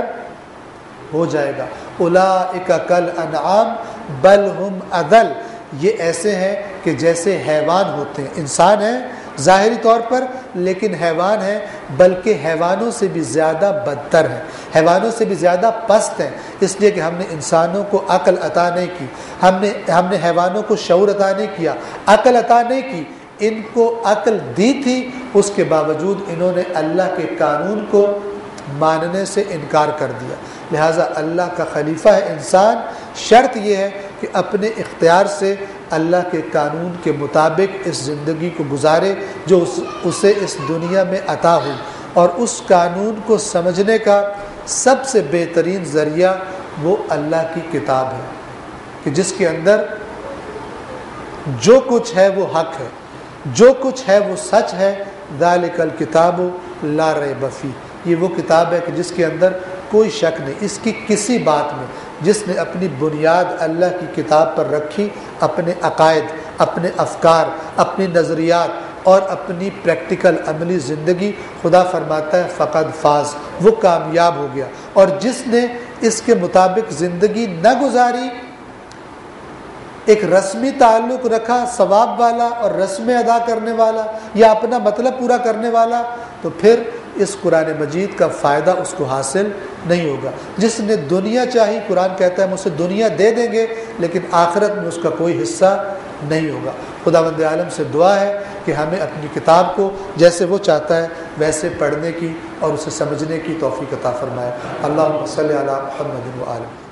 ہو جائے گا۔ اولئک کالانعام بل ہم اضل، یہ ایسے ہیں کہ جیسے حیوان ہوتے ہیں، انسان ہیں ظاہری طور پر لیکن حیوان ہیں، بلکہ حیوانوں سے بھی زیادہ بدتر ہیں، حیوانوں سے بھی زیادہ پست ہیں، اس لیے کہ ہم نے انسانوں کو عقل عطا نہیں کی، ہم نے ہم نے حیوانوں کو شعور عطا نہیں کیا، عقل عطا نہیں کی، ان کو عقل دی تھی، اس کے باوجود انہوں نے اللہ کے قانون کو ماننے سے انکار کر دیا۔ لہٰذا اللہ کا خلیفہ ہے انسان، شرط یہ ہے کہ اپنے اختیار سے اللہ کے قانون کے مطابق اس زندگی کو گزارے جو اس اسے اس دنیا میں عطا ہوئی، اور اس قانون کو سمجھنے کا سب سے بہترین ذریعہ وہ اللہ کی کتاب ہے کہ جس کے اندر جو کچھ ہے وہ حق ہے، جو کچھ ہے وہ سچ ہے۔ ذالک الکتاب لا ریب فیہ، یہ وہ کتاب ہے کہ جس کے اندر کوئی شک نہیں، اس کی کسی بات میں، جس نے اپنی بنیاد اللہ کی کتاب پر رکھی، اپنے عقائد، اپنے افکار، اپنی نظریات، اور اپنی پریکٹیکل عملی زندگی، خدا فرماتا ہے فقد فاز، وہ کامیاب ہو گیا۔ اور جس نے اس کے مطابق زندگی نہ گزاری، ایک رسمی تعلق رکھا ثواب والا اور رسمیں ادا کرنے والا یا اپنا مطلب پورا کرنے والا، تو پھر اس قرآن مجید کا فائدہ اس کو حاصل نہیں ہوگا۔ جس نے دنیا چاہی، قرآن کہتا ہے مجھ سے دنیا دے دیں گے لیکن آخرت میں اس کا کوئی حصہ نہیں ہوگا۔ خداوند عالم سے دعا ہے کہ ہمیں اپنی کتاب کو جیسے وہ چاہتا ہے ویسے پڑھنے کی اور اسے سمجھنے کی توفیق عطا فرمائے۔ اللہم صلی علی محمد و آلہ۔